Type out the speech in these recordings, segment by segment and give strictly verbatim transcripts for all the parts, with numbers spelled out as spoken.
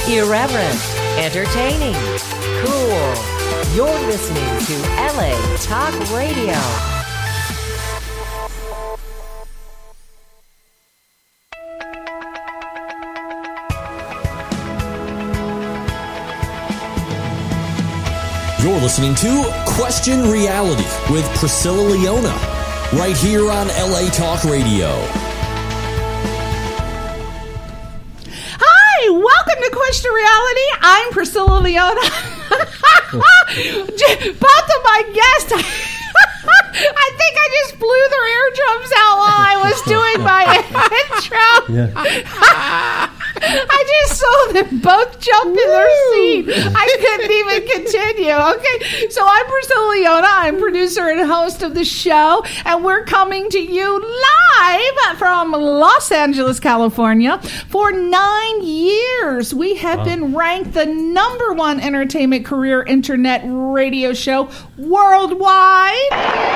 Irreverent, entertaining, cool. You're listening to L A Talk Radio. You're listening to Question Reality with Priscilla Leona, right here on L A Talk Radio. Hi, welcome to Question Reality. I'm Priscilla Leona. Both of my guests, I think I just blew their eardrums out while I was doing my intro. Yeah. I just saw them both jump in their seat. I couldn't even continue. Okay, so I'm Priscilla Leona. I'm producer and host of the show, and we're coming to you live from Los Angeles, California. For nine years, we have wow. been ranked the number one entertainment career internet radio show worldwide.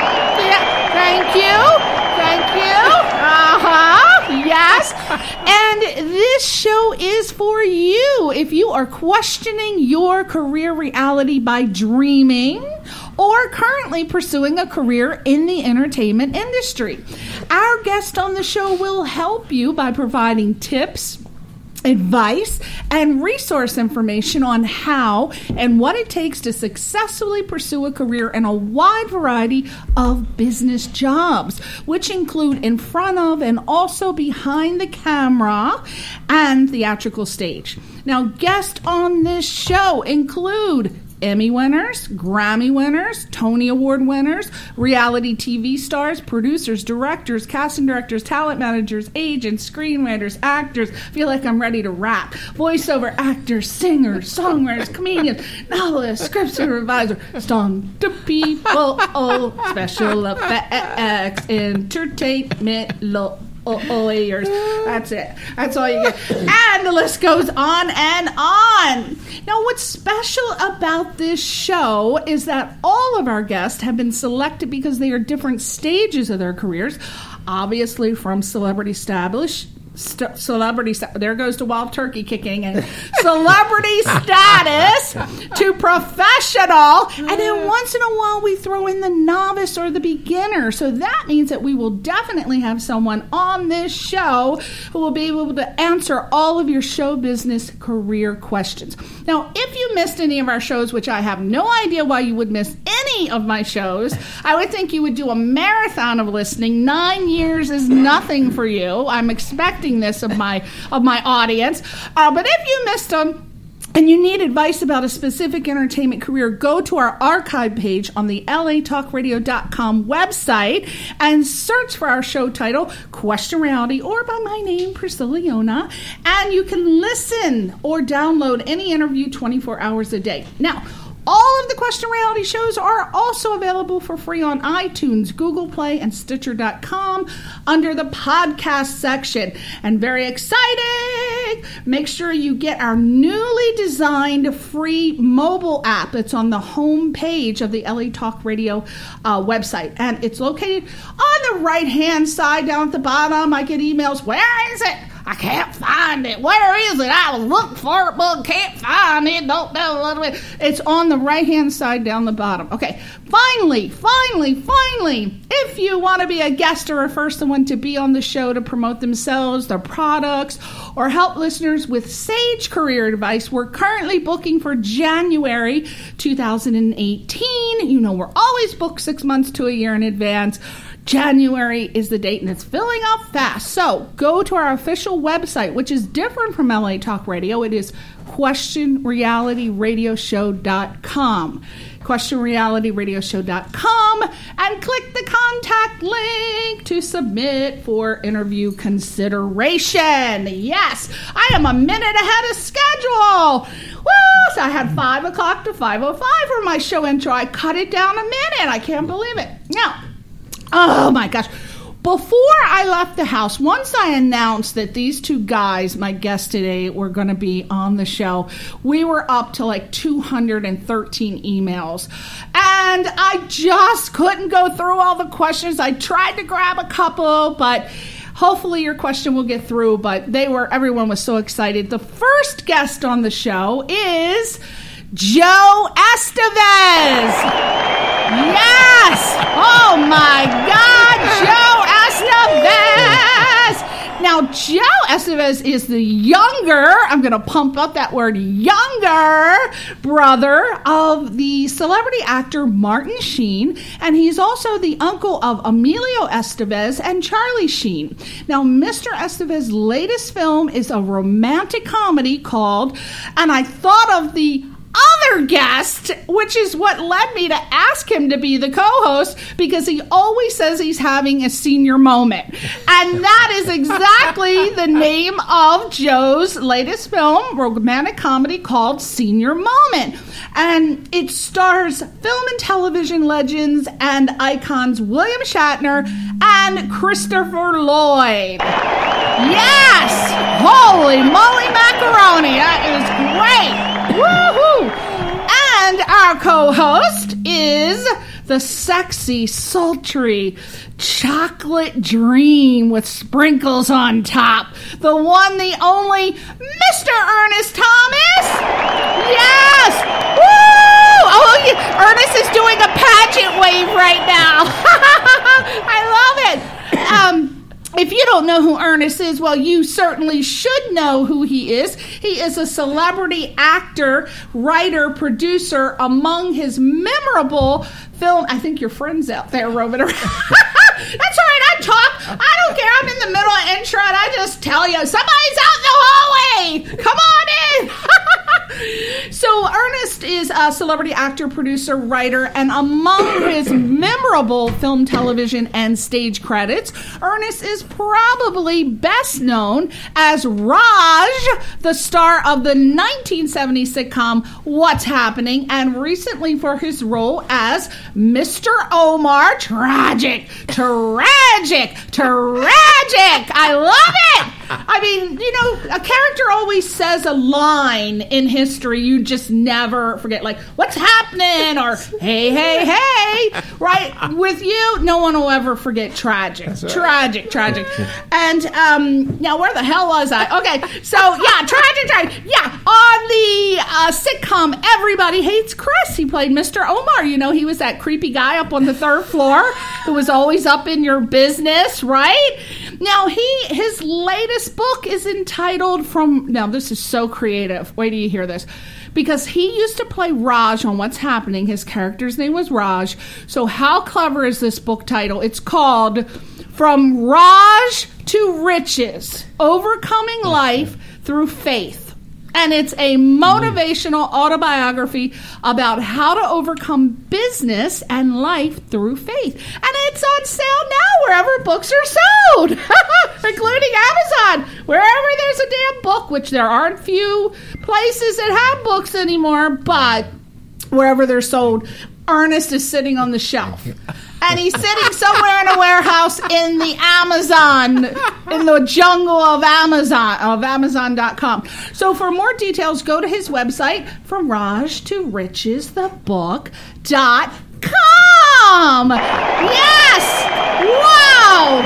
Yeah, thank you. Thank you. Uh-huh. Yes. And this show is for you if you are questioning your career reality by dreaming or currently pursuing a career in the entertainment industry. Our guest on the show will help you by providing tips, advice, and resource information on how and what it takes to successfully pursue a career in a wide variety of business jobs, which include in front of and also behind the camera and theatrical stage. Now, guests on this show include Emmy winners, Grammy winners, Tony Award winners, reality T V stars, producers, directors, casting directors, talent managers, agents, screenwriters, actors. I feel like I'm ready to rap. Voiceover actors, singers, songwriters, comedians, novelists, script supervisor, stunt people, oh, special effects, entertainment, lo- lawyers. That's it. That's all you get. And the list goes on and on. Now, what's special about this show is that all of our guests have been selected because they are different stages of their careers. Obviously, from celebrity established St- celebrity st- there goes to wild turkey kicking and celebrity status to professional, and then once in a while we throw in the novice or the beginner. So that means that we will definitely have someone on this show who will be able to answer all of your show business career questions. Now, if you missed any of our shows, which I have no idea why you would miss any of my shows, I would think you would do a marathon of listening. Nine years is nothing for you. I'm expecting this of my of my audience, uh, but if you missed them and you need advice about a specific entertainment career, go to our archive page on the L A talk radio dot com website and search for our show title, Question Reality, or by my name, Priscilla Leona, and you can listen or download any interview twenty-four hours a day. Now, all of the Question Reality shows are also available for free on iTunes, Google Play, and Stitcher dot com under the podcast section. And very exciting! Make sure you get our newly designed free mobile app. It's on the home page of the L A Talk Radio uh, website. And it's located on the right-hand side down at the bottom. I get emails, where is it? I can't find it. Where is it? I was looking for it, but can't find it. Don't know. It's on the right-hand side down the bottom. Okay. Finally, finally, finally, if you want to be a guest or refer someone to be on the show to promote themselves, their products, or help listeners with sage career advice, we're currently booking for January two thousand eighteen. You know, we're always booked six months to a year in advance. January is the date, and it's filling up fast. So go to our official website, which is different from L A Talk Radio. It is question reality radio show dot com. question reality radio show dot com, and click the contact link to submit for interview consideration. Yes, I am a minute ahead of schedule. Woo! So I had five o'clock to five oh five for my show intro. I cut it down a minute. I can't believe it. Now, oh my gosh. Before I left the house, once I announced that these two guys, my guests today, were going to be on the show, we were up to like two hundred thirteen emails. And I just couldn't go through all the questions. I tried to grab a couple, but hopefully your question will get through, but they were, everyone was so excited. The first guest on the show is Joe Estevez. Yes! Oh my God, Joe Estevez! Now, Joe Estevez is the younger, I'm going to pump up that word, younger brother of the celebrity actor Martin Sheen, and he's also the uncle of Emilio Estevez and Charlie Sheen. Now, Mister Estevez's latest film is a romantic comedy called, and I thought of the other guest, which is what led me to ask him to be the co-host, because he always says he's having a senior moment. And that is exactly the name of Joe's latest film, romantic comedy called Senior Moment. And it stars film and television legends and icons William Shatner and Christopher Lloyd. Yes! Holy moly macaroni! That is great! Woohoo! And our co-host is the sexy, sultry chocolate dream with sprinkles on top. The one, the only, Mister Ernest Thomas. Yes! Woo! Oh, yeah. Ernest is doing a pageant wave right now. I love it. Um... If you don't know who Ernest is, well, you certainly should know who he is. He is a celebrity actor, writer, producer. Among his memorable film, I think your friend's out there roaming around. That's all right, I talk. I don't care. I'm in the middle of intro and I just tell you, somebody's out in the hallway. Come on in. So Ernest is a celebrity actor, producer, writer, and among his memorable film, television, and stage credits, Ernest is probably best known as Raj, the star of the nineteen seventies sitcom What's Happening, and recently for his role as Mister Omar. Tragic, tragic, tragic. I love it. I mean, you know, a character always says a line in history you just never forget, like, what's happening? Or, hey, hey, hey. Right? With you, no one will ever forget tragic. Right. Tragic, tragic. And um, now, where the hell was I? Okay, so, yeah, tragic, tragic. Yeah, on the uh, sitcom Everybody Hates Chris, he played Mister Omar. You know, he was that creepy guy up on the third floor who was always up in your business, right? Now, he his latest book is entitled From... Now, this is so creative. Wait till you hear this. Because he used to play Raj on What's Happening. His character's name was Raj. So how clever is this book title? It's called From Raj to Riches, Overcoming Life Through Faith. And it's a motivational autobiography about how to overcome business and life through faith. And it's on sale now wherever books are sold, including Amazon. Wherever there's a damn book, which there aren't few places that have books anymore, but wherever they're sold, Ernest is sitting on the shelf. And he's sitting somewhere in a warehouse in the Amazon, in the jungle of Amazon, of Amazon dot com. So for more details, go to his website, From Raj to Riches, the book dot com. Yes! Wow!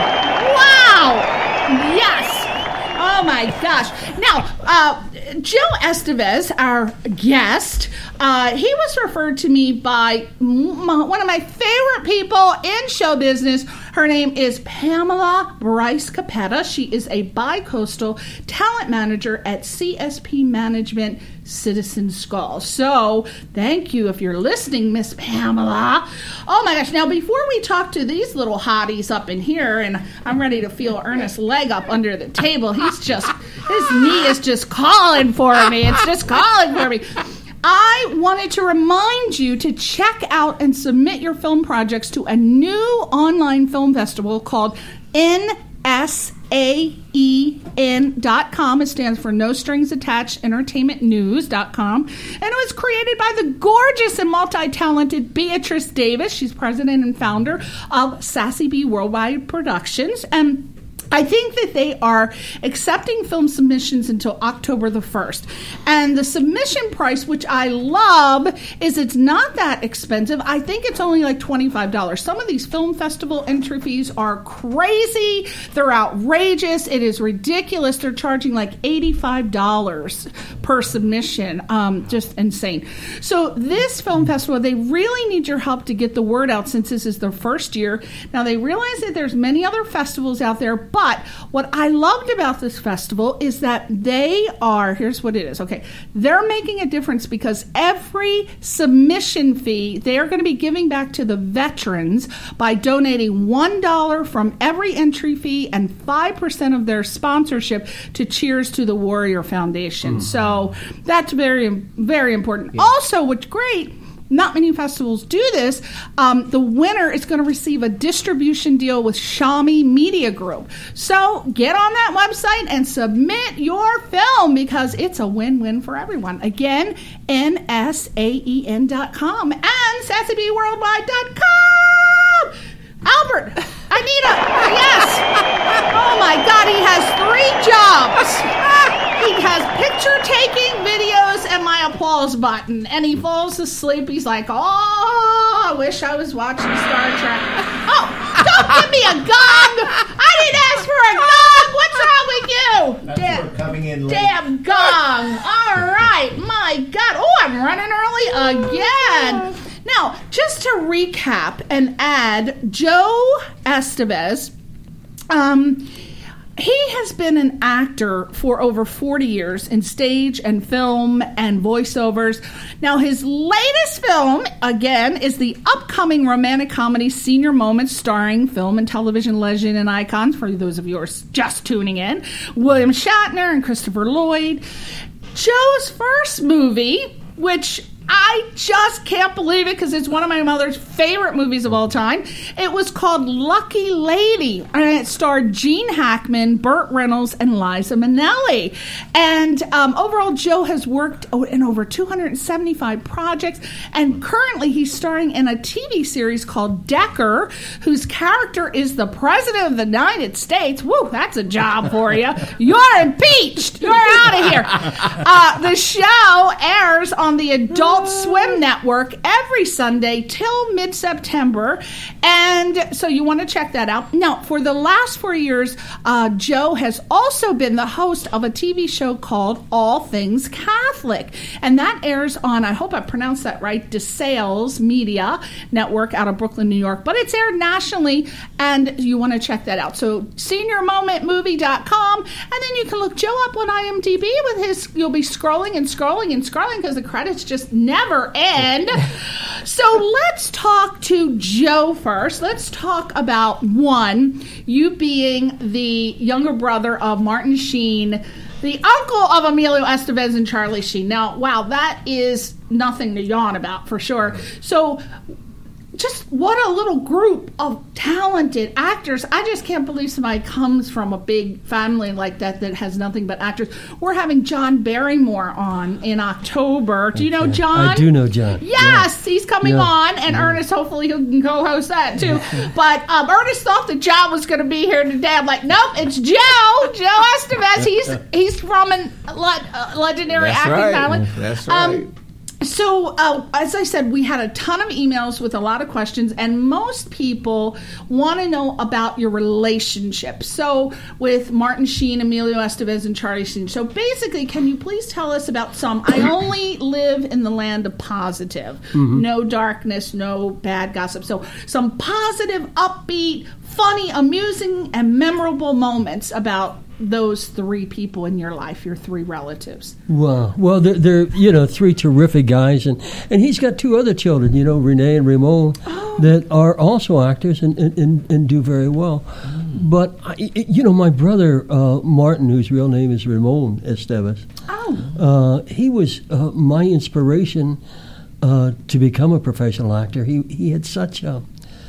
Wow! Yes! Oh my gosh. Now, uh, Joe Estevez, our guest, uh, he was referred to me by m- one of my favorite people in show business. Her name is Pamela Bryce Capetta. She is a bi-coastal talent manager at C S P Management Citizen Skull. So, thank you if you're listening, Miss Pamela. Oh my gosh. Now, before we talk to these little hotties up in here, and I'm ready to feel Ernest's leg up under the table, he's just, his knee is just calling for me. It's just calling for me. I wanted to remind you to check out and submit your film projects to a new online film festival called N S A E N dot com. It stands for No Strings Attached Entertainment News dot com. And it was created by the gorgeous and multi-talented Beatrice Davis. She's president and founder of Sassy Bee Worldwide Productions. And I think that they are accepting film submissions until October the first. And the submission price, which I love, is it's not that expensive. I think it's only like twenty-five dollars. Some of these film festival entry fees are crazy. They're outrageous. It is ridiculous. They're charging like eighty-five dollars per submission. Um, just insane. So this film festival, they really need your help to get the word out since this is their first year. Now, they realize that there's many other festivals out there, but But what I loved about this festival is that they are, here's what it is, okay, they're making a difference because every submission fee, they are going to be giving back to the veterans by donating one dollar from every entry fee and five percent of their sponsorship to Cheers to the Warrior Foundation. Mm. So that's very, very important. Yeah. Also, what's great, not many festivals do this. Um, the winner is going to receive a distribution deal with Shami Media Group. So get on that website and submit your film because it's a win-win for everyone. Again, N S A E N dot com and sassy bee worldwide dot com. Albert, Anita, yes. Oh my God, he has three jobs. He has picture-taking videos and my applause button. And he falls asleep. He's like, oh, I wish I was watching Star Trek. Oh, don't give me a gong. I didn't ask for a gong. What's wrong with you? That's damn, for coming in late. Damn gong. All right. My God. Oh, I'm running early again. Now, just to recap and add, Joe Estevez, um, he has been an actor for over forty years in stage and film and voiceovers. Now, his latest film, again, is the upcoming romantic comedy Senior Moments, starring film and television legend and icons, for those of you who are just tuning in, William Shatner and Christopher Lloyd. Joe's first movie, which I just can't believe it because it's one of my mother's favorite movies of all time. It was called Lucky Lady, and it starred Gene Hackman, Burt Reynolds, and Liza Minnelli. And um, overall, Joe has worked in over two hundred seventy-five projects, and currently he's starring in a T V series called Decker, whose character is the President of the United States. Woo, that's a job for you. You're impeached. You're out of here. Uh, the show airs on the Adult Swim Network every Sunday till mid-September, and so you want to check that out. Now, for the last four years, uh, Joe has also been the host of a T V show called All Things Catholic, and that airs on, I hope I pronounced that right, DeSales Media Network out of Brooklyn, New York, but it's aired nationally, and you want to check that out. So senior moment movie dot com, and then you can look Joe up on I M D B with his, you'll be scrolling and scrolling and scrolling because the credits just never end. So let's talk to Joe first. Let's talk about, one, you being the younger brother of Martin Sheen, the uncle of Emilio Estevez and Charlie Sheen. Now, wow, that is nothing to yawn about for sure. So just what a little group of talented actors. I just can't believe somebody comes from a big family like that that has nothing but actors. We're having John Barrymore on in October. Do you know John? I do know John. Yes, yeah. He's coming yeah. on, and yeah. Ernest, hopefully, he can co-host that too. But um, Ernest thought that John was going to be here today. I'm like, nope, it's Joe, Joe Estevez. He's he's from a le- legendary That's acting right. family. That's right. Um, So, uh, as I said, we had a ton of emails with a lot of questions, and most people want to know about your relationship. So, with Martin Sheen, Emilio Estevez, and Charlie Sheen. So, basically, can you please tell us about some? I only live in the land of positive. Mm-hmm. No darkness, no bad gossip. So, some positive, upbeat, funny, amusing, and memorable moments about those three people in your life, your three relatives. Wow. Well, they're, they're you know, three terrific guys, and, and he's got two other children, you know, Renee and Ramon, oh. that are also actors and, and, and, and do very well. Mm. But, I, you know, my brother, uh, Martin, whose real name is Ramon Estevez, oh. uh, he was uh, my inspiration uh, to become a professional actor. He he had such a,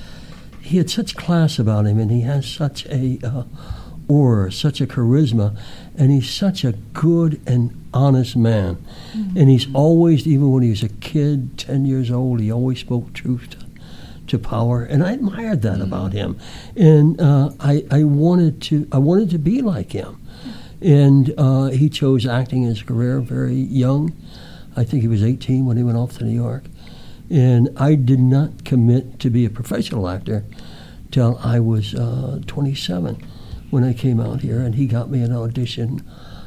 he had such class about him, and he has such a... Uh, aura, such a charisma, and he's such a good and honest man. Mm-hmm. And he's always, even when he was a kid, ten years old, he always spoke truth to, to power, and I admired that about him, and uh, I I wanted to I wanted to be like him, and uh, he chose acting as a career very young. I think he was eighteen when he went off to New York, and I did not commit to be a professional actor till I was uh, twenty-seven when I came out here, and he got me an audition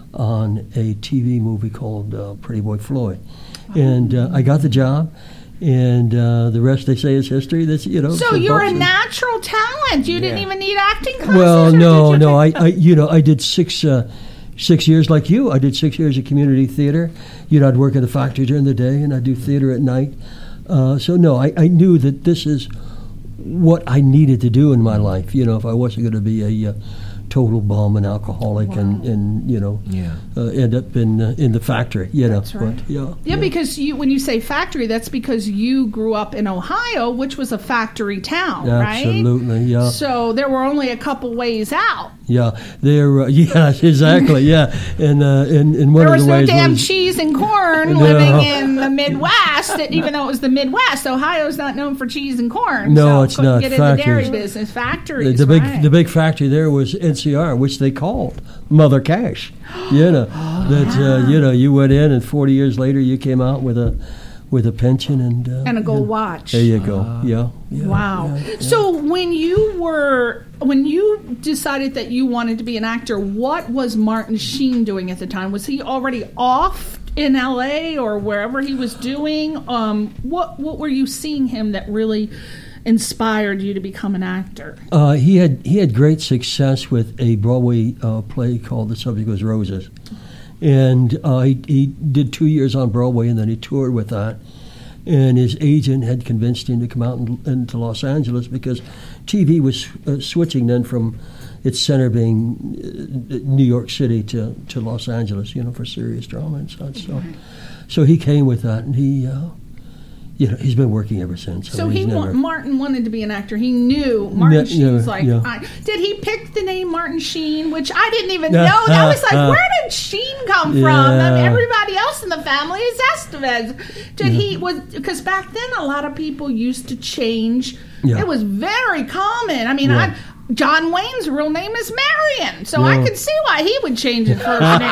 on a T V movie called uh, Pretty Boy Floyd, and uh, I got the job. And uh, the rest, they say, is history. That's you know. So you're a natural talent. You yeah. didn't even need acting classes. Well, no, no. I, I, you know, I did six, uh, six years like you. I did six years of community theater. You know, I'd work at the factory during the day, and I'd do theater at night. Uh, so no, I, I knew that this is what I needed to do in my life. You know, if I wasn't going to be a uh, total bum and alcoholic, wow. and, and you know, yeah. uh, end up in uh, in the factory. You that's know, right. But, yeah, yeah, yeah, because you when you say factory, that's because you grew up in Ohio, which was a factory town, right? Absolutely, yeah. So there were only a couple ways out. Yeah, there. Uh, yeah, exactly. Yeah, and uh, in in one there of the was ways no damn was, cheese and corn no. living in the Midwest. Even though it was the Midwest, Ohio's not known for cheese and corn. No, so it's not. Get in Factories. the dairy business, factories. The, the big right. the big factory there was N C R, which they called Mother Cash. You know oh, that yeah. uh, you know you went in, and forty years later you came out with a with a pension and uh, and a gold and watch. There you go. Uh, yeah, yeah. Wow. Yeah, yeah. So when you were when you decided that you wanted to be an actor, what was Martin Sheen doing at the time? Was he already off in L A or wherever he was doing? Um, what what were you seeing him that really inspired you to become an actor? Uh, he had he had great success with a Broadway uh, play called The Subject Was Roses, and uh, he, he did two years on Broadway, and then he toured with that. And his agent had convinced him to come out in, into Los Angeles because T V was uh, switching then from its center being uh, New York City to, to Los Angeles, you know, for serious drama and such. So, so he came with that, and he. Uh, You know, he's been working ever since. So I mean, he never, wa- Martin wanted to be an actor. He knew Martin Ne- Sheen's yeah, like. yeah. I, did he pick the name Martin Sheen, which I didn't even know? That was like, where did Sheen come from? I mean, Yeah. everybody else in the family is Estevez. Did Yeah. he was because back then a lot of people used to change. Yeah. It was very common. I mean, Yeah. I. John Wayne's real name is Marion, so Yeah. I could see why he would change his first name.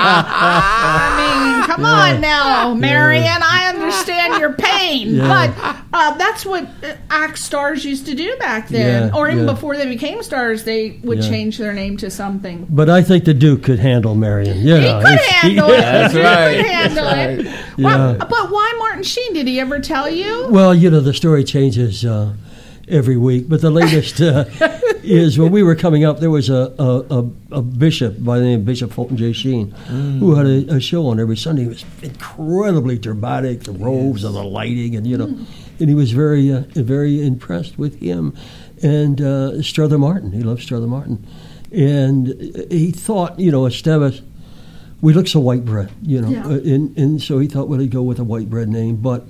I mean, come Yeah. on now, Marion. I understand your pain, Yeah. but uh, that's what uh, act stars used to do back then, Yeah, or even yeah. before they became stars, they would Yeah. change their name to something. But I think the Duke could handle Marion. You He know, could if- handle he- it. That's he right. could handle That's it. right. Well, Yeah. but why Martin Sheen? Did he ever tell you? Well, you know, the story changes uh, every week. But the latest uh, is when we were coming up, there was a, a, a, a bishop by the name of Bishop Fulton J. Sheen Mm. who had a, a show on every Sunday. It was incredibly dramatic, the robes and the lighting, and, you know, Mm. and he was very, uh, very impressed with him. And uh, Strother Martin, he loved Strother Martin. And he thought, you know, Estevez, we look so white bread, you know, Yeah. uh, and, and so he thought, well, he'd go with a white bread name. But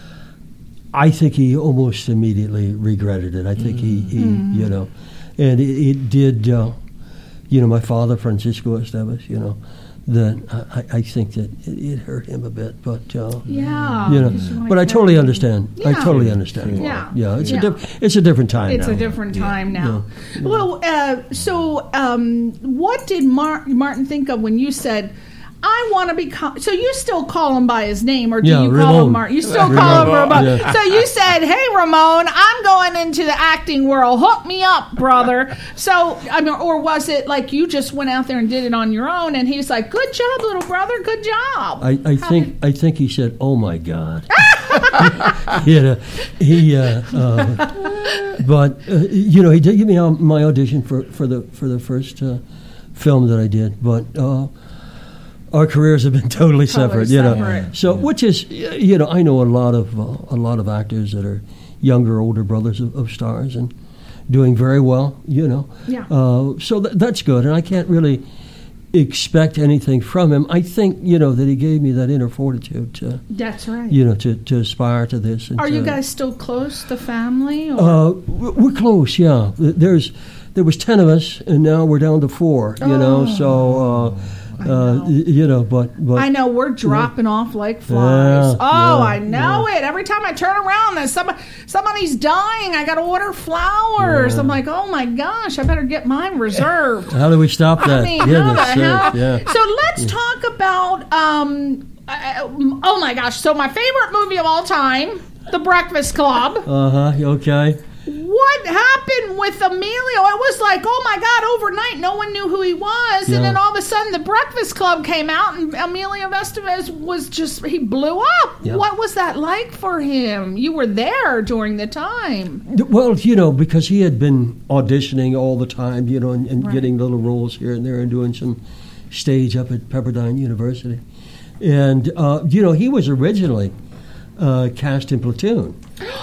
I think he almost immediately regretted it. I think he, he Mm-hmm. you know, and it, it did, uh, you know, my father, Francisco Estevez, you know, that I, I think that it, it hurt him a bit. But, uh, Yeah. you know, Because you're like but I that. totally understand. I Yeah. totally understand. Yeah. Yeah, it's, Yeah. A diff- it's a different time It's now. a different time now. Yeah. Well, uh, so um, what did Mar- Martin think of when you said, I want to become... So you still call him by his name, or do Yeah, you call Ramon. him Martin? You still call him Ramon. Ramon. Yeah. So you said, hey, Ramon, I'm going into the acting world. Hook me up, brother. So, I mean, or was it like you just went out there and did it on your own, and he's like, good job, little brother, good job. I, I How think I think he said, "Oh my God," you know, he. Uh, uh, but uh, you know, he did give me um, my audition for, for the for the first uh, film that I did. But uh, our careers have been totally, Totally separate, you know. separate. So, which is, you know, I know a lot of uh, a lot of actors that are younger, older brothers of, of stars and doing very well, you know. Yeah. Uh, so th- that's good, and I can't really expect anything from him. I think, you know, that he gave me that inner fortitude to, That's right. you know, to, to aspire to this. And Are to, you guys still close, the family? Or? Uh, we're close, yeah. There's there was ten of us, and now we're down to four. You know, Oh. so Uh, you know, but, but I know we're dropping yeah. off like flies. Yeah, oh, yeah, I know yeah. it. Every time I turn around, there's somebody, somebody's dying. I got to order flowers. Yeah. I'm like, oh my gosh, I better get mine reserved. How do we stop that? I mean, yeah, how the hell? Yeah. So let's yeah. talk about. Um, uh, oh my gosh! So my favorite movie of all time, The Breakfast Club. Uh huh. Okay. What happened with Emilio? It was like, oh my God, overnight, no one knew who he was. Yeah. And then all of a sudden, The Breakfast Club came out, and Emilio Estevez was just, he blew up. Yeah. What was that like for him? You were there during the time. Well, you know, because he had been auditioning all the time, you know, and, and right. getting little roles here and there and doing some stage up at Pepperdine University. And, uh, you know, he was originally uh, cast in Platoon.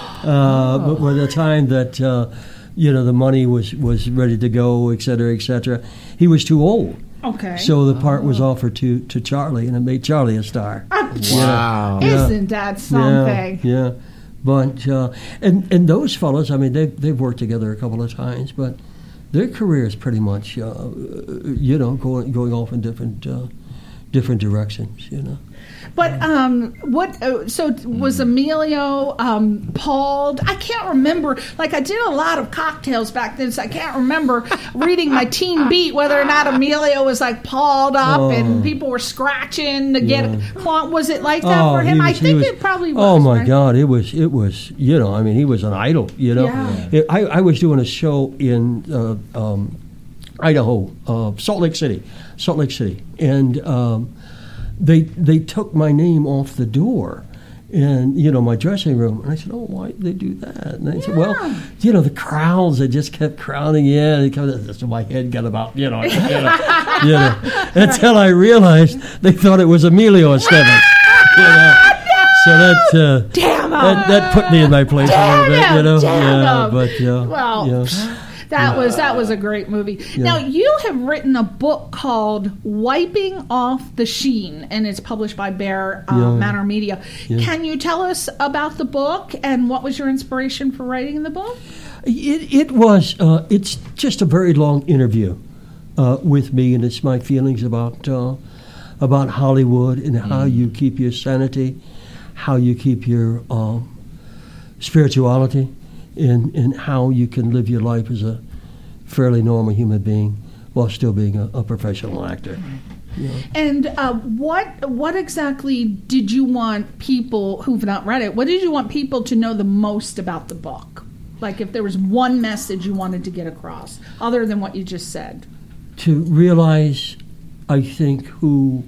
Uh, but by the time that uh, you know the money was, was ready to go, et cetera, et cetera, he was too old. Okay. So the part oh. was offered to, to Charlie, and it made Charlie a star. Wow! Yeah. Isn't that something? Yeah. yeah. But uh, and and those fellas, I mean, they they've worked together a couple of times, but their careers pretty much, uh, you know, going going off in different uh, different directions. You know. But um, what? Uh, so was Emilio um, palled? I can't remember. Like I did a lot of cocktails back then, so I can't remember reading my Teen Beat whether or not Emilio was like palled up oh. and people were scratching to get. Yeah. Was it like that oh, for him? Was, I think was, it probably was. Oh my right? God! It was. It was. You know. I mean, he was an idol. You know. Yeah. It, I, I was doing a show in uh, um, Idaho, uh, Salt Lake City, Salt Lake City, and. Um, They they took my name off the door, and you know my dressing room. And I said, "Oh, why did they do that?" And I yeah. said, "Well, you know the crowds they just kept crowding in." And kind of, so my head got about you know, you know, you know until I realized they thought it was Emilio Estevez. You know? So that uh, damn that, that put me in my place damn a little bit, you know. Damn yeah, but uh, well. Yeah. That was that was a great movie. Yeah. Now you have written a book called "Wiping Off the Sheen," and it's published by Bear uh, yeah. Manor Media. Yeah. Can you tell us about the book and what was your inspiration for writing the book? It, it was. Uh, it's just a very long interview uh, with me, and it's my feelings about uh, about Hollywood and how mm. you keep your sanity, how you keep your um, spirituality. In, in how you can live your life as a fairly normal human being while still being a, a professional actor. Yeah. And uh, what what exactly did you want people who've not read it, what did you want people to know the most about the book? Like if there was one message you wanted to get across, other than what you just said. To realize, I think, who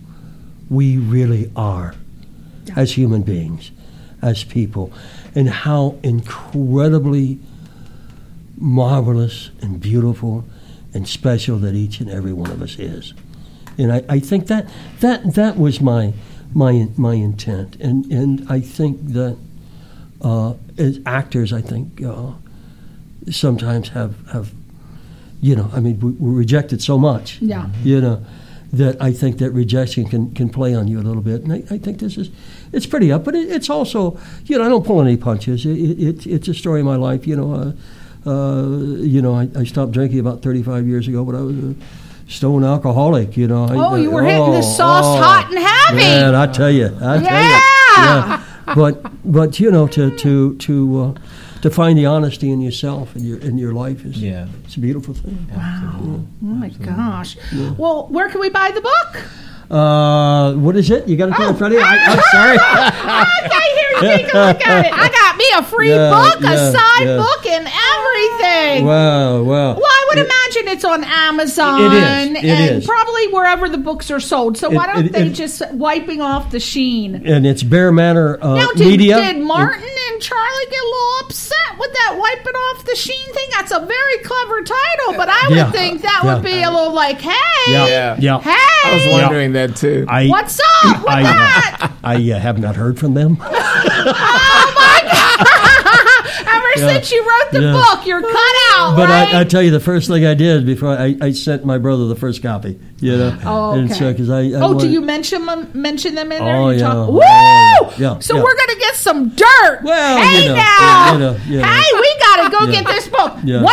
we really are yeah. as human beings, as people. And how incredibly marvelous and beautiful and special that each and every one of us is. And I, I think that that that was my my my intent. And and I think that uh, as actors, I think uh, sometimes have, have, you know, I mean, we, we're rejected so much. Yeah. You know, that I think that rejection can, can play on you a little bit. And I, I think this is, it's pretty up, but it, it's also, you know, I don't pull any punches. It, it, it's a story of my life, you know. Uh, uh, you know, I, I stopped drinking about thirty-five years ago, but I was a stone alcoholic, you know. I, oh, you were uh, hitting oh, the sauce oh, hot and heavy. Man, I tell you, I yeah. tell you. Yeah. But, but you know, to, to, to, uh, to find the honesty in yourself and your in your life is yeah. it's a beautiful thing. Wow. Yeah. Oh my Absolutely. gosh. Yeah. Well, where can we buy the book? Uh, what is it? You got it oh. in front of you? I, I'm sorry. Okay, here you take a look at it. I got me a free yeah, book, yeah, a side yeah. book, and everything. Wow, wow. Well, I would it, imagine it's on Amazon. It is. It and is. probably wherever the books are sold. So it, why don't it, they it, just Wiping Off the Sheen? And it's Bear Manor uh, now, did, Media. Did Martin it, and Charlie get a little upset with that Wiping Off the Sheen thing? That's a very clever title, but I would yeah, think that yeah. would be a little like, hey, yeah, yeah. hey. I was wondering yeah. that too. I, What's up with I, that? I uh, have not heard from them. Oh my God! Ever yeah. since you wrote the yeah. book, you're cut out. But right? I, I tell you, the first thing I did before I, I sent my brother the first copy. You know. Oh, okay. And so, 'cause I, I oh, wanted, do you mention them? Mention them in there? Oh you yeah. Talk, oh, woo! Yeah. So yeah. we're gonna get some dirt. Well, hey you know, now. you know, you know. Hey, we gotta go yeah. get this book. Yeah. Wipe it off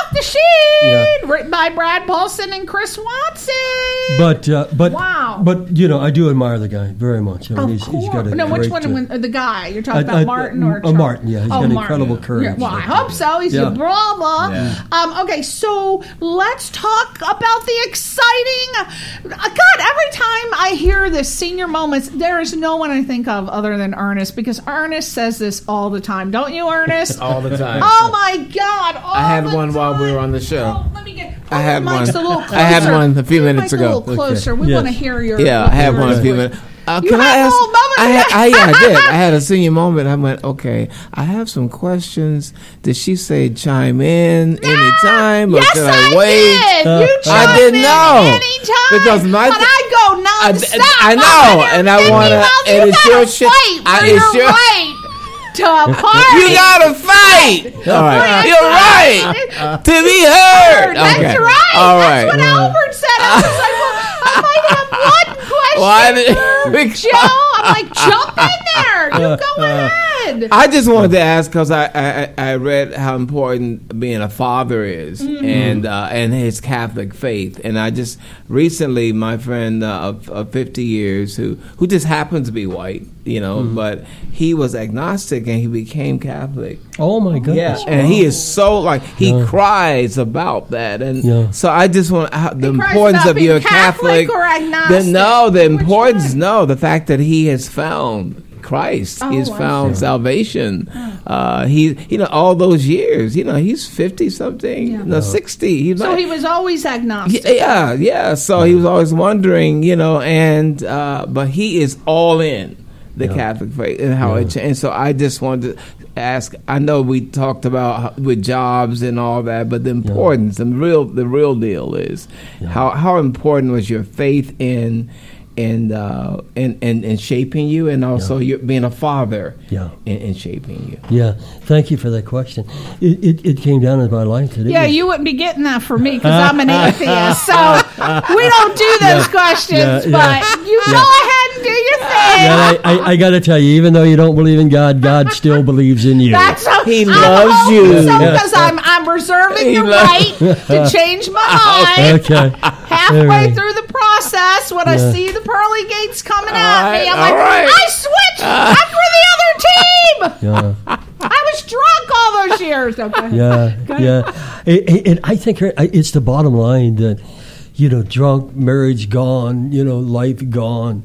Off the Sheet, yeah. written by Brad Paulson and Chris Watson. But uh, but wow. But you know, I do admire the guy very much. I mean, of he's, course. he's got a no, great, which one? Uh, when, the guy you're talking I, about, I, Martin uh, or uh, Martin? Yeah, he's oh, got Martin. incredible courage. Yeah, well, I hope so. He's yeah. a blah blah. Yeah. Um, okay, so let's talk about the exciting. Uh, God, every time I hear this senior moments, there is no one I think of other than Ernest, because Ernest says this all the time. Don't you, Ernest? All the time. Oh my God! All I had the one time. while we were on the show. Oh, let me get. I had the mic's one. A little closer. I had one a few Move minutes the mic ago. A little closer. Okay. We Yes. want to hear your. Yeah, I had one a your few voice. minutes. Uh, You can had I a ask? little moment I, had, there. I, yeah, I did. I had a senior moment. I went, okay, I have some questions. Did she say chime in anytime, or Yes, should I, I wait? did. Uh, You I chimed didn't in know. anytime. Because my but th- I go I, nonstop. I know, I'm and I want to. And it's your shit. Fight I, for it's your your. right to a party. You gotta fight. All right, you're right to be heard. That's Okay. right. All That's right. what Albert said. I was like, well, I might have one question Why did- for Joe. I'm like, jump in there. You go ahead. I just wanted to ask because I, I I read how important being a father is, Mm-hmm. and uh, and his Catholic faith, and I just recently my friend uh, of, of fifty years who who just happens to be white, you know, Mm-hmm. but he was agnostic and he became Catholic. Oh my goodness! Yeah, and he is so like he Yeah. cries about that, and Yeah. so I just want how, the He cries importance about of being your Catholic Catholic. or agnostic? The, no, the Which importance. one? No, the fact that he has found Christ. Oh, he's I found see. salvation. Uh, he, you know, all those years. You know, he's fifty something. Yeah. No, sixty. He So might- he was always agnostic. yeah, yeah. So he was always wondering, you know, and uh, but he is all in the Yeah. Catholic faith and how it changed. And so I just wanted to ask. I know we talked about how, with jobs and all that, but the importance and the real the real deal is Yeah. how how important was your faith in. And, uh, and and and shaping you, and also Yeah. you being a father, Yeah. in, in shaping you. Yeah, thank you for that question. It it, it came down in my life that it Yeah, was, you wouldn't be getting that from me because I'm an atheist. So we don't do those Yeah, questions, yeah, but yeah. you go ahead and do your thing. Yeah, I, I, I got to tell you, even though you don't believe in God, God still believes in you. That's so, He I'm loves hoping you. So Yeah. because I'm I'm reserving He the lo- right to change my mind. okay. Halfway All right. through the process, when I Yeah. see the pearly gates coming All at me, right, I'm all like, right. I switched. I'm for the other team. Yeah. I was drunk all those years. Okay. Yeah, yeah. It, it, it, I think it's the bottom line that, you know, drunk, marriage gone, you know, life gone,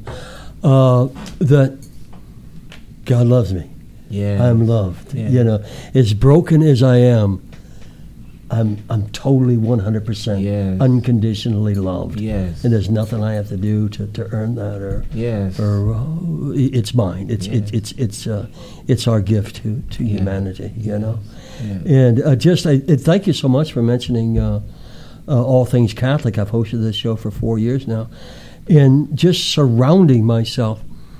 uh, that God loves me. Yeah, I'm loved. Yeah. You know, as broken as I am, I'm I'm totally one hundred percent Yes. unconditionally loved. Yes. And there's nothing I have to do to, to earn that or Yes. or uh, it's mine. It's Yeah. it's it's it's uh, it's our gift to, to Yeah. humanity. You know. Yeah. And uh, just, I, uh, thank you so much for mentioning uh, uh, All Things Catholic. I've hosted this show for four years now. And just surrounding myself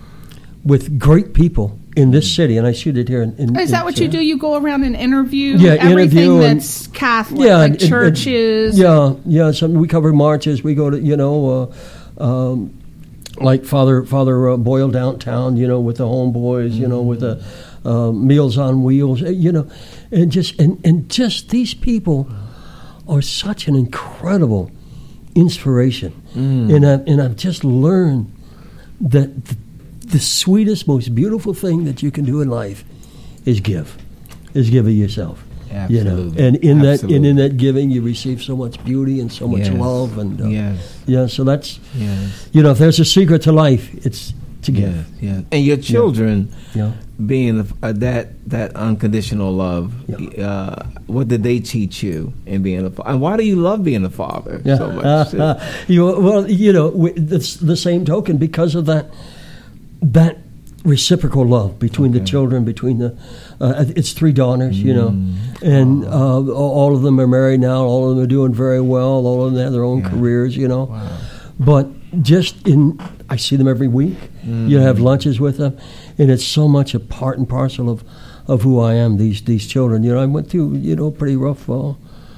with great people in this city, and I shoot it here in, in Is that what you do? You go around and interview Yeah, everything interview and- that's Catholic, Yeah, like and- and- churches. Yeah, yeah. So we cover marches. We go to, you know, uh, um, like Father Father uh, Boyle downtown, you know, with the homeboys, you know, with the uh, Meals on Wheels, uh, you know, and just and, and just these people are such an incredible inspiration, and I, and I've just learned that the, the sweetest, most beautiful thing that you can do in life is give, is give of yourself. You know, Absolutely. and in that and Absolutely. in that giving, you receive so much beauty and so much Yes. love, and uh, Yes. yeah. So that's Yes. you know, if there's a secret to life, it's to Yeah, give. yeah. And your children Yeah. being uh, that that unconditional love, Yeah. uh, what did they teach you in being a father? And why do you love being a father Yeah. so much? Uh, you well, you know, w- it's the same token because of that that reciprocal love between the Okay. children, between the uh, it's three daughters, you know, Mm. and uh, all of them are married now. All of them are doing very well. All of them have their own Yeah. careers, you know. Wow. But just in, I see them every week. Mm. You have lunches with them, and it's so much a part and parcel of, of who I am. These these children, you know, I went through you know pretty rough uh,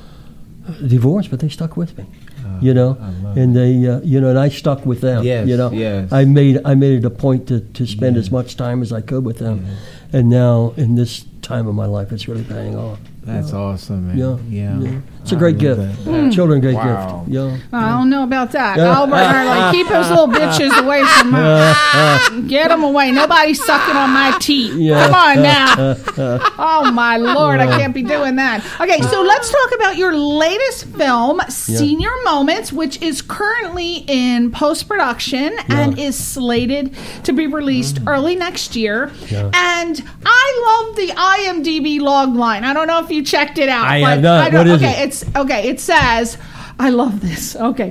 divorce, but they stuck with me. You know, I love and they, uh, you know, and I stuck with them. Yes, you know, yes. I made I made it a point to, to spend Yes. as much time as I could with them, and now in this time of my life, it's really paying off. That's Yeah. awesome, man. Yeah, Yeah. yeah. It's a great gift. Mm. Children, great Wow. gift. Yeah. I don't know about that. Albert and I are like, keep those little bitches away from me. Get them away. Nobody's sucking on my teeth. Yeah. Come on now. Oh, my Lord. I can't be doing that. Okay, so let's talk about your latest film, Senior Moments, which is currently in post-production and is slated to be released mm. early next year. Yeah. And I love the I M D B log line. I don't know if you checked it out. I but have not. I don't, What is okay, it? It's okay. It says, I love this. Okay.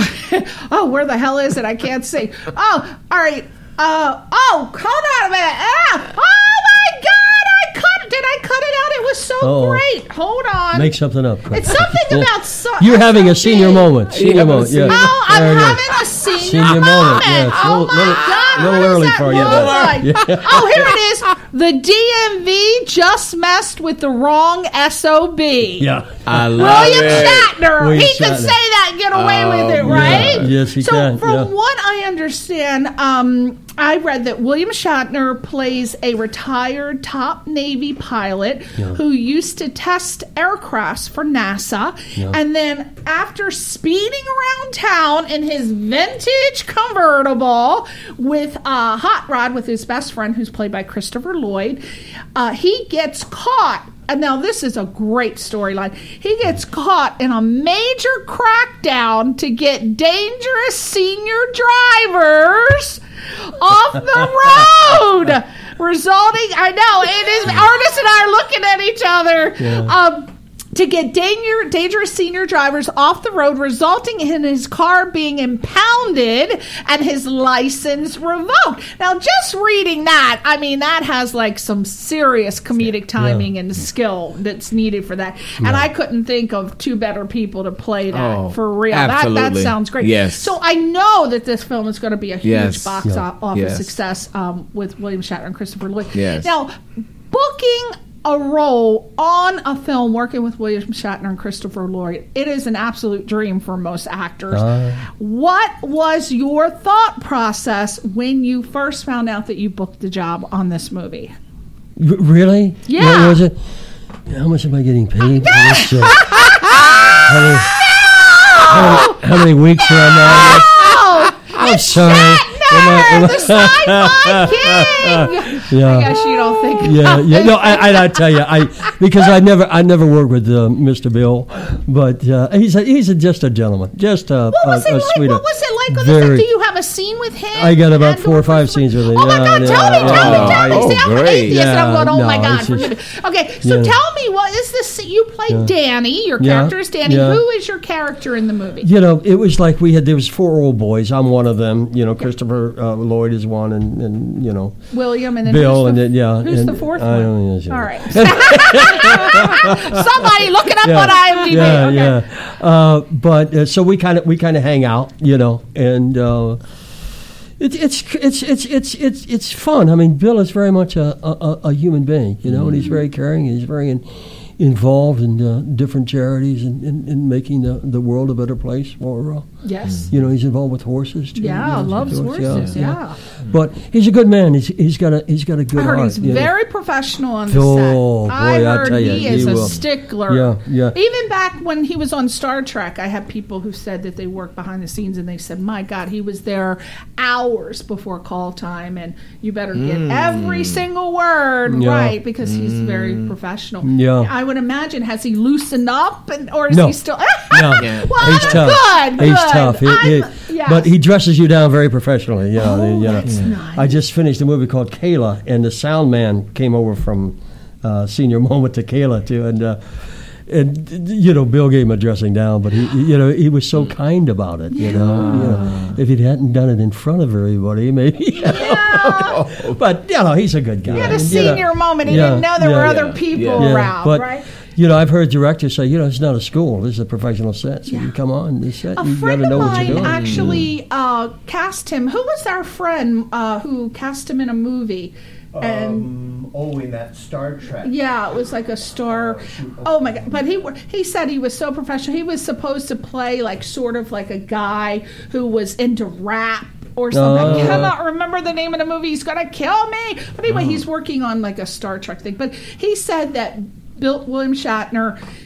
Oh, where the hell is it? I can't see. Oh, all right. Uh, oh, hold on a minute. Ah, oh my God! I cut. Did I cut it out? It was so Uh-oh. great. Hold on. Make something up. It's something about so- You're having a something. senior moment. Senior Yeah, moment. Yeah. Oh, I'm There it is. having a senior, Senior moment, moment. yeah, it's a Oh little- my little- God! little what does early that for you, look but- like? Yeah. Oh, here it is. The D M V just messed with the wrong S O B. Yeah. I love William it. Shatner. William he can Shatner. say that and get away Oh, with it, yeah. right? Yes, he so can, from yeah. what I understand, um, I read that William Shatner plays a retired top Navy pilot Yeah. who used to test aircrafts for NASA. Yeah. And then after speeding around town in his vintage convertible with a hot rod with his best friend, who's played by Christopher Lloyd, uh, he gets caught. And now this is a great storyline. He gets caught in a major crackdown to get dangerous senior drivers off the road, resulting. I know it is. Ernest and I are looking at each other. Yeah. Um, to get danger, dangerous senior drivers off the road, resulting in his car being impounded and his license revoked. Now, just reading that, I mean, that has like some serious comedic timing Yeah. and skill that's needed for that. And I couldn't think of two better people to play that Oh, for real. That, that absolutely. sounds great. Yes. So I know that this film is going to be a huge Yes. box Yeah. o- office Yes. success um, with William Shatner and Christopher Lloyd. Yes. Now, booking a role on a film working with William Shatner and Christopher Lloyd, it is an absolute dream for most actors. Uh. What was your thought process when you first found out that you booked the job on this movie? R- really? Yeah. What was it? How much am I getting paid? How, much, uh, how, many, how, many, how many weeks are I now? Oh, I'm sorry. Am I- am I- the sci-fi king! Yeah. I guess you don't think Yeah, about yeah. it. No, I, I, I tell you, I because I never, I never worked with uh, Mister Bill, but uh, he's a, he's a, just a gentleman, just a, What was a, it a like? sweetheart. What was it like? On Very- the set? Do you have a scene with him? I got about and four or five Christopher- scenes with him. Oh my Yeah, God! yeah, Tell me, yeah. tell me, Oh, tell me. oh, See, I'm an great. atheist, and I'm Yeah, going, oh my no, God! it's just- forgive me. Okay, so Yeah. tell me, what is this? You played Yeah. Danny. Your Yeah, character is Danny. yeah. Who is your character in the movie? You know, it was like we had. There was four old boys. I'm one of them. You know, Christopher uh, Lloyd is one, and, and you know, William and then Bill, who's and the, then yeah. who's and, the fourth I one? don't know. All right. Somebody look it up Yeah. on I M D B. Yeah, okay. yeah. Uh, but uh, so we kind of we kind of hang out, you know, and uh, it, it's it's it's it's it's it's fun. I mean, Bill is very much a a, a human being, you know, and he's very caring. He's very in, involved in uh, different charities and in, in, in making the, the world a better place for. Uh, Yes. you know, he's involved with horses too. Yeah, you know, loves so it's- horses. Yeah. But he's a good man. He's he's got a he's got a good I heard heart. he's you know. very professional on the Oh, set. boy, I I heard tell ya, he is he a will. stickler. Yeah, yeah. Even back when he was on Star Trek, I had people who said that they worked behind the scenes, and they said, "My God, he was there hours before call time, and you better get every single word Yeah. right because he's very professional." Yeah. I would imagine, has he loosened up, and or is No. he still? No, Yeah. Well, he's tough. good, good. He's tough. He- he- I'm- yes. But he dresses you down very professionally. You know, Oh, you know. that's nice. I just finished a movie called Kayla, and the sound man came over from uh, Senior Moment to Kayla too, and uh, and you know, Bill gave him a dressing down, but he, you know, he was so kind about it. You know, you know, if he hadn't done it in front of everybody, maybe. You know. But you know, he's a good guy. He had a And, you know, senior moment. He yeah, didn't know there yeah, were yeah. other people Yeah. around, but, right? You know, I've heard directors say, you know, it's not a school. This is a professional set. So Yeah. you come on this set, A you got friend to know of what you're mine doing. actually uh, cast him. Who was our friend uh, who cast him in a movie? And Um, oh, in that Star Trek. yeah, it was like a star. Oh my God! But he he said he was so professional. He was supposed to play like sort of like a guy who was into rap or something. I Oh. cannot remember the name of the movie. He's gonna kill me. But anyway, he's working on like a Star Trek thing. But he said that Bill William Shatner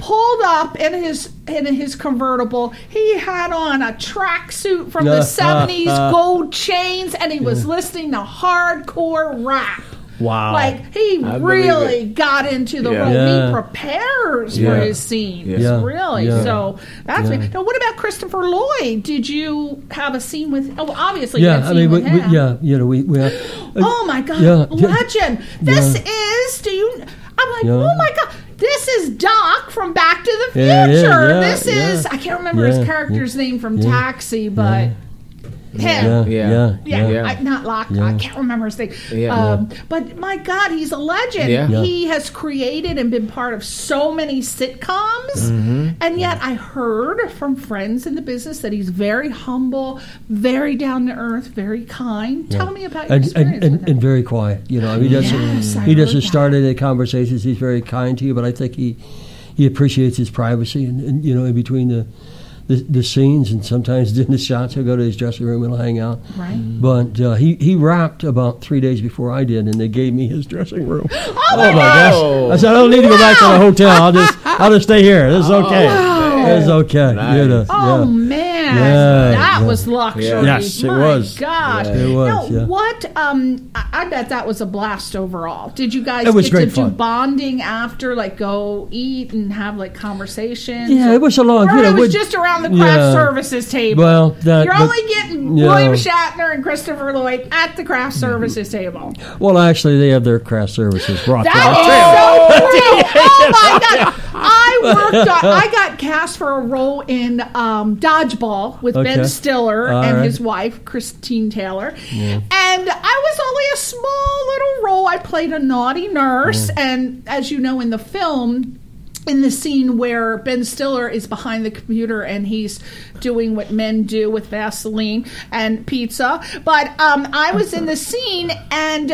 pulled up in his in his convertible. He had on a tracksuit from the seventies, gold chains, and he was listening to hardcore rap. Wow. Like, he I really got into the Yeah. role. Yeah. He prepares Yeah. for his scenes. Yeah. Really. Yeah. So that's Yeah. me. Now, what about Christopher Lloyd? Did you have a scene with... Oh, obviously you Yeah, had a I scene mean, we, with we, him. yeah, you know, we... we uh, Oh, my God. Yeah. Legend. This Yeah. is... Do you... I'm like, Yeah. oh, my God. This is Doc from Back to the Future. Yeah, it is. Yeah, this is... yeah. I can't remember Yeah, his character's yeah. name from Yeah. Taxi, but... Him. Yeah, Yeah. yeah, Yeah, Yeah. I, not Locke. Yeah. I can't remember his name. Yeah. Um, but my God, he's a legend. Yeah. Yeah. He has created and been part of so many sitcoms. Mm-hmm. And yet I heard from friends in the business that he's very humble, very down to earth, very kind. Tell me about your And, experience and, and, with him. and very quiet. You know, he doesn't. Yes, I he heard doesn't that. start any conversations. He's very kind to you, but I think he he appreciates his privacy. And, and you know, in between the, the the scenes, and sometimes in the shots, he'll go to his dressing room and he'll hang out. Right. But uh, he he rapped about three days before I did, and they gave me his dressing room. Oh, my gosh! I said I don't need to go back to the hotel. I'll just I'll just stay here. This is okay. This is okay. Nice. You know, Oh yeah. man, Yeah, that yeah. was luxury. Yes, it My was. Gosh, Yeah. It was, Now, yeah. what? Um, I, I bet that was a blast overall. Did you guys It was get to great do fun. bonding after, like go eat and have like conversations? Yeah, it was a long. Or You know, it was we- just around the craft yeah. services table. Well, that- you're but- only getting yeah. William Shatner and Christopher Lloyd at the craft services table. Well, actually, they have their craft services brought to That our is table. so true. Oh my God! I worked. On, I got cast for a role in um, Dodgeball with Ben Okay. Stiller All and right. his wife Christine Taylor, and I was only a small little role. I played a naughty nurse, and as you know in the film. In the scene where Ben Stiller is behind the computer and he's doing what men do with Vaseline and pizza. But um, I was in the scene and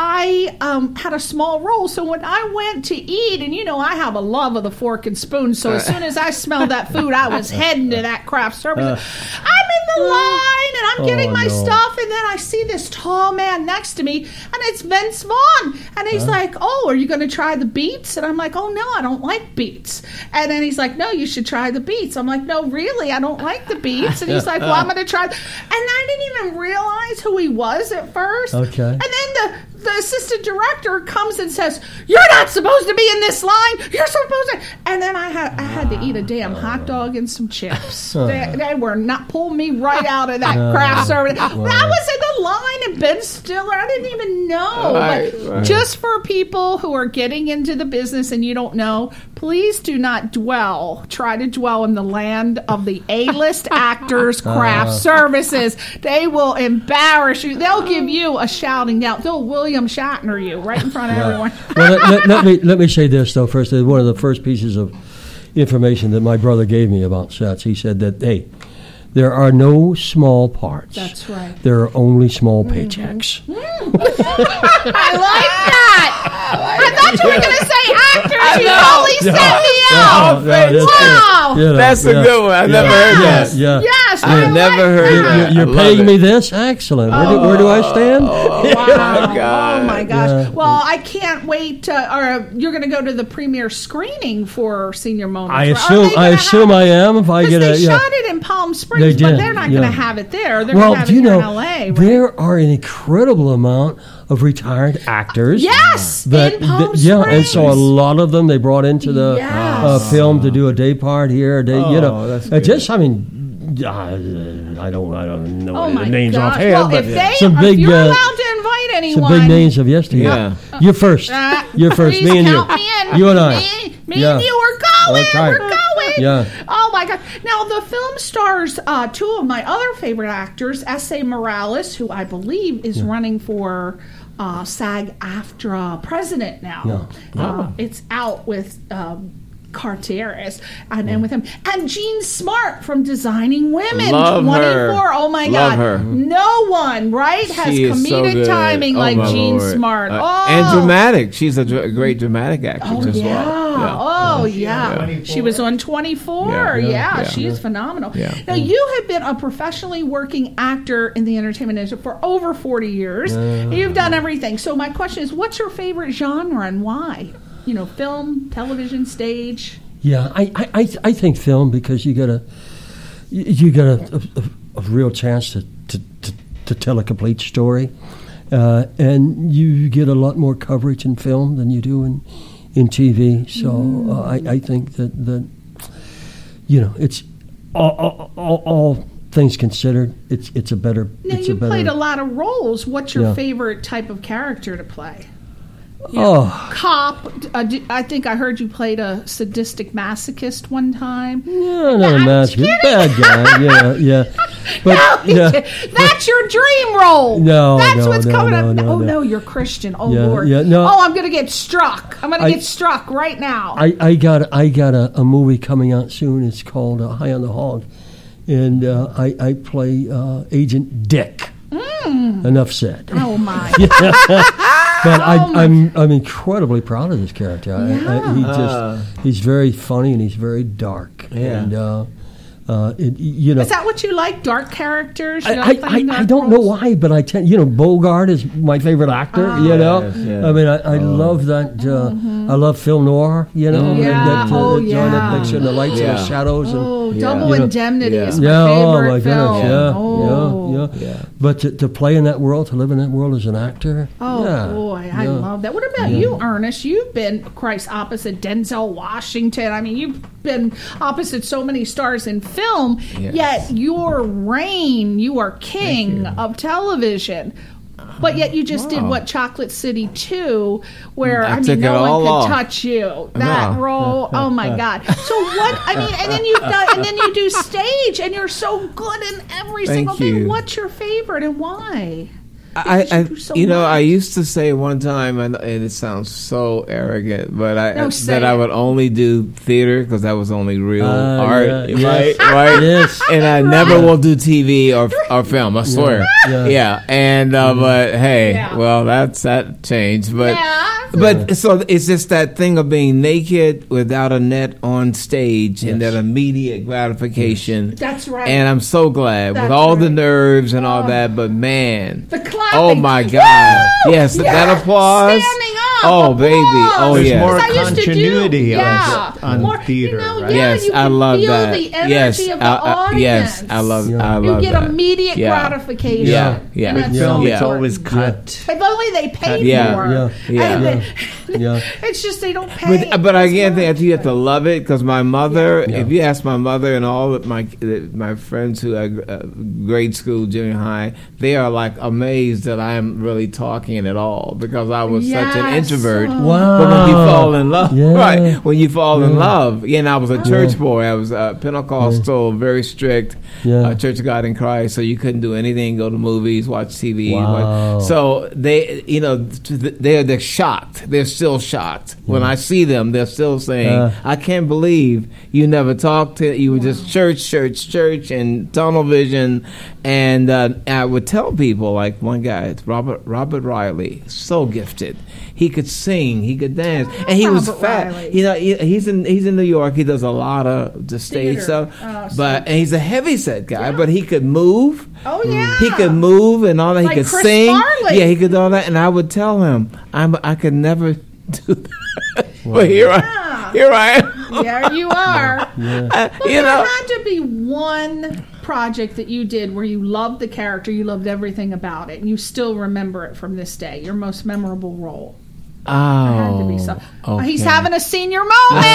I um, had a small role. So when I went to eat, and you know, I have a love of the fork and spoon. So as soon as I smelled that food, I was heading to that craft service. I'm in the line and I'm getting Oh, my no. stuff. And then I see this tall man next to me and it's Vince Vaughn. And he's like, oh, are you going to try the beets? And I'm like, oh, no, I don't like beets. And then he's like, no, you should try the beets. I'm like, no, really, I don't like the beets. And he's like, well, I'm going to try. And I didn't even realize who he was at first. Okay. And then the, the assistant director comes and says, you're not supposed to be in this line. You're supposed to. And then I had I had to eat a damn hot dog and some chips. They, they were not pulling me right out of that craft service. I was in the line and Ben Stiller. I didn't even know. Right, but right. just for people who are getting into the business and you don't know, please do not dwell, try to dwell in the land of the A-list actors craft services. They will embarrass you. They'll give you a shouting out. They'll William Shatner you right in front of everyone. Well, let, let, let me let me say this though. First, one of the first pieces of information that my brother gave me about sets, he said that hey, there are no small parts. That's right. There are only small paychecks. I like that. I thought you were going to say actors. You totally set me No, up. no, that's- Wow. you know, That's a yeah, good one. I yeah, never heard yeah, that. Yeah. Yes, I I never like heard that. that. You're I love paying it. me this? Excellent. Where, do, where do I stand? Wow. my God. Oh my gosh. Yeah. Well, I can't wait to, or you're going to go to the premiere screening for Senior Moments. I right? Are assume they I gonna assume have- I am if I Because get they a yeah. shot it in Palm Springs, They but did, they're not yeah. going to have it there. They're Well, going to have do it you here know in L A. Right? there are an incredible amount of retired actors. Yes, That, in Palm that- yeah, and so a Springs. lot of them they brought into the Yes. uh, film to do a day part here. A day, you know, Oh, that's Uh, good. just I mean, uh, I don't I don't know Oh any my of the names gosh. offhand, Well, but if they, some if big you're uh, allowed to invite anyone, some big names of yesteryear. Yeah. You're first. Uh, You're first. please Me and you. count me in. You and I. Me, me Yeah. and you are going. Okay. We're going. Yeah. Oh my God. Now the film stars uh, two of my other favorite actors, S A Morales, who I believe is running for uh, SAG-AFTRA president now. Yeah. Uh, it's out with. Um, Cartieres and, and with him and Jean Smart from Designing Women Love her. twenty-four. Oh my Love God. her. No one, right, has She is so comedic good. timing Oh, like my Jean Lord. Smart. Uh, oh. And dramatic. She's a dr- great dramatic actress Oh, as yeah. well. Yeah. Oh, She yeah. on twenty-four? She was on twenty-four. Yeah, Yeah, yeah, yeah. she's phenomenal. Yeah. Now, you have been a professionally working actor in the entertainment industry for over forty years. You've done everything. So, my question is, what's your favorite genre and why? You know, film, television, stage? Yeah, I, I, I, I think film, because you got a you, you got a, a, a real chance to, to, to, to tell a complete story, uh, and you get a lot more coverage in film than you do in in T V. So mm. uh, I, I think that that you know it's all, all, all, all things considered, it's it's a better. Now it's you a better, played a lot of roles. What's your Yeah. favorite type of character to play? Oh, Cop. Uh, d- I think I heard you played a sadistic masochist one time. yeah, not a I'm mask, kidding. bad guy. Yeah, yeah. But No, yeah, that's your dream role. No, that's no, what's no, coming no, up. no, oh no. no, you're Christian. Oh Yeah, Lord. yeah, no. oh, I'm gonna get struck. I'm gonna I- get struck right now. I, I got I got a, a movie coming out soon. It's called uh, High on the Hog, and uh, I I play uh, Agent Dick. Mm. Enough said. oh my. But I, Oh, my- I'm I'm incredibly proud of this character. I, I, he Yeah. just he's very funny and he's very dark. Yeah. And uh, uh, it, you know, Is that what you like? Dark characters? You I, know, I, playing I, I dark don't know roles? why, but I tend, you know, Bogart is my favorite actor. Oh. You know, Yes, yeah. I mean, I, I love that. Uh, I love film noir. You know, Mm-hmm. Yeah. that, uh, Oh, that John yeah. Addiction, the lights and Yeah. the shadows. And, Oh, Yeah. Double You know, Indemnity yeah. is my yeah, favorite oh my film. goodness, yeah, oh. yeah, yeah, Yeah. But to, to play in that world, to live in that world as an actor, Oh yeah, boy, I yeah. love that. What about Yeah. you, Ernest? You've been Christ opposite Denzel Washington. I mean, you've been opposite so many stars in film. Yes. Yet your reign, you are king of television. But yet you just did Wow. what, Chocolate City two, where I I, mean took it no all one could off. touch you. That No. role, oh my God! So what? I mean, and then you've done, and then you do stage, and you're so good in every Thank single thing. you. What's your favorite and why? I, Because you I do so you know, I much. used to say one time, and, and it sounds so arrogant, but I No, say that I it. would only do theater because that was only real Ah, art, yeah, right? yes. Right? Yes. And I never will do T V or or film. I swear. Yeah. Yeah. And uh, but hey, Yeah. well, that's that changed. But Yeah. but so it's just that thing of being naked without a net on stage and Yes. that immediate gratification. That's right. And I'm so glad That's with all the right. nerves and all Oh. that. But man. The clapping. Oh my God! Woo! Yes, that applause. Standing up. Oh, applause. baby. Oh, There's yeah. more 'Cause I used to do- continuity on- yeah. on More- theater, You know, right? yeah, Yes, you I can love feel that. the energy Yes, of the I- I- audience. yes, I love. Yeah. I You love get that. immediate Yeah. gratification. Yeah, yeah. And With that's film, so it's important. always cut. If only they paid Yeah. more. Yeah. Yeah. And Yeah. they- Yeah. It's just they don't pay. But, but as again, much. I think you have to love it because my mother. Yeah. If you ask my mother and all of my my friends who are uh, grade school, junior high, they are like amazed that I am really talking at all because I was such an Yes. introvert. Oh. Wow. But when you fall in love, Yeah. right? When you fall in Yeah. love, yeah. And I was a church Yeah. boy. I was uh, Pentecostal, very strict. Yeah. Uh, Church of God in Christ. So you couldn't do anything, go to movies, watch T V. Wow. watch- So they, you know, they're they're shocked. They're still shocked when I see them. They're still saying, Uh. "I can't believe you never talked to. You were just church, church, church, and tunnel vision." And uh, I would tell people, like one guy, it's Robert Robert Riley, so gifted. He could sing, he could dance, and he was Robert fat. Riley. You know, he, he's in he's in New York. He does a lot of the stage Theater. stuff, Oh, so- but and he's a heavy set guy. Yeah. But he could move. Oh yeah. He could move and all that. Like he could Chris sing. Farley. Yeah, he could do all that. And I would tell him, I'm I could never do that. But here Yeah. I here I am. There you are. Uh, Well, you there know. had to be one project that you did where you loved the character, you loved everything about it, and you still remember it from this day. Your most memorable role. Oh, Had to be so. He's okay. having a senior moment.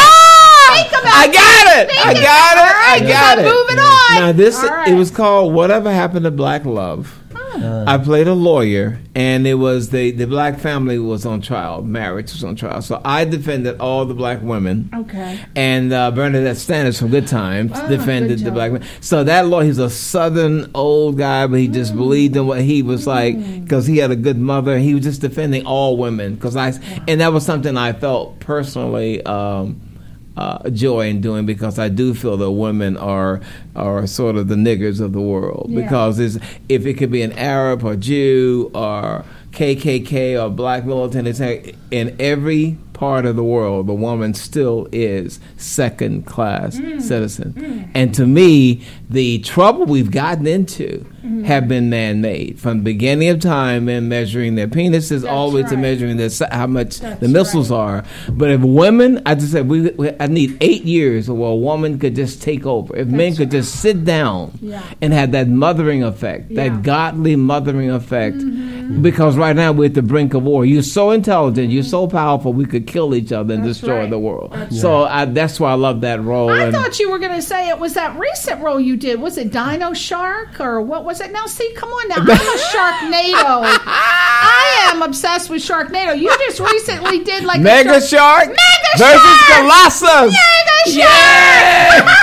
Think about I got it. Think I about got it. All right, I got so it. moving on. Now this All right. it was called Whatever Happened to Black Love. I played a lawyer, and it was the the black family was on trial, marriage was on trial. So I defended all the black women. Okay. And uh, Bernadette Standish from Good Times Ah, defended good the job. black man. So that lawyer, he's a southern old guy, but he just believed in what he was like because he had a good mother. He was just defending all women because I, and that was something I felt personally. Um, Uh, joy in doing because I do feel that women are are sort of the niggers of the world Yeah. because it's, if it could be an Arab or Jew or K K K or black militant, it's like in every part of the world, the woman still is second class mm. citizen. Mm. And to me, the trouble we've gotten into mm. have been man-made. From the beginning of time, men measuring their penises, always right. to measuring their, how much That's the missiles right. are. But if women, I just said, we, we, I need eight years where a woman could just take over. If That's men could right. just sit down yeah. and have that mothering effect, yeah. that godly mothering effect, mm-hmm. because right now we're at the brink of war. You're so intelligent, mm-hmm. you're so powerful, we could kill each other and That's destroy right. the world. That's so right. I, that's why I love that role. I and thought you were going to say it was that recent role you did. Was it Dino Shark or what was it? Now, see, come on now. I'm a Sharknado. I am obsessed with Sharknado. You just recently did like Mega a Shark, Mega versus Shark! Colossus. Mega Shark! Yeah!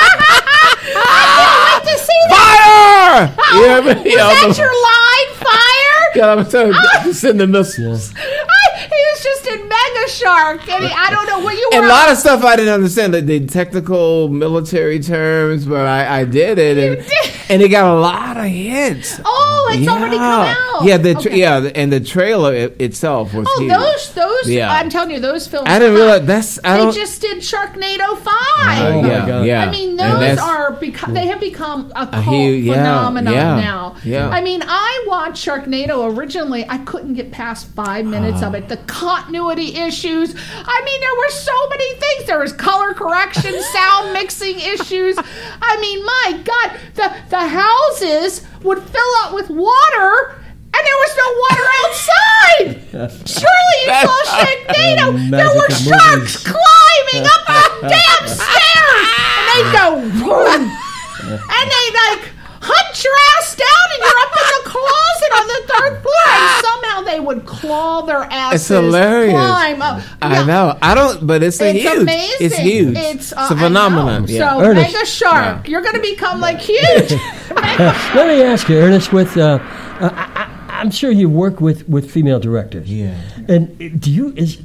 I can't wait to see that. Fire! Oh, Yeah, was but, you know, that the- your line, fire? Yeah, I'm telling you, send the missiles. I, he was just in Mega Shark, and he, I don't know what you were. And a lot of stuff I didn't understand, the, the technical military terms, but I, I did it, and, did. and it got a lot of hits. Oh, it's yeah. already come out. Yeah, the tra- Okay. yeah, and the trailer it, itself was Oh, huge. those, those, Yeah. I'm telling you, those films. I didn't are- realize that's. I They don't. just did Sharknado five. Uh, Oh, my yeah, God. yeah. I mean, And those that's- are become they have become a cult huge- yeah, phenomenon yeah, now. yeah. I mean, I watched Sharknado originally. I couldn't get past five minutes of it. The continuity issues. I mean, there were so many things. There was color correction, sound mixing issues. I mean, my God, the the houses would fill up with water. And there was no water outside. Surely you saw Sharknado. There were Magic of sharks movies. climbing up the damn stairs, and they go boom, and they like hunt your ass down, and you're up in the closet on the third floor, and somehow they would claw their asses. It's hilarious. Climb up. I Yeah. know. I don't. But it's, a It's huge. amazing. It's huge. It's, uh, It's a I phenomenon. know. Yeah. So Ernest. Mega Shark, you're going to become like huge. Let me ask you, Ernest. With uh, uh, I, I'm sure you work with, with female directors. Yeah. And do you is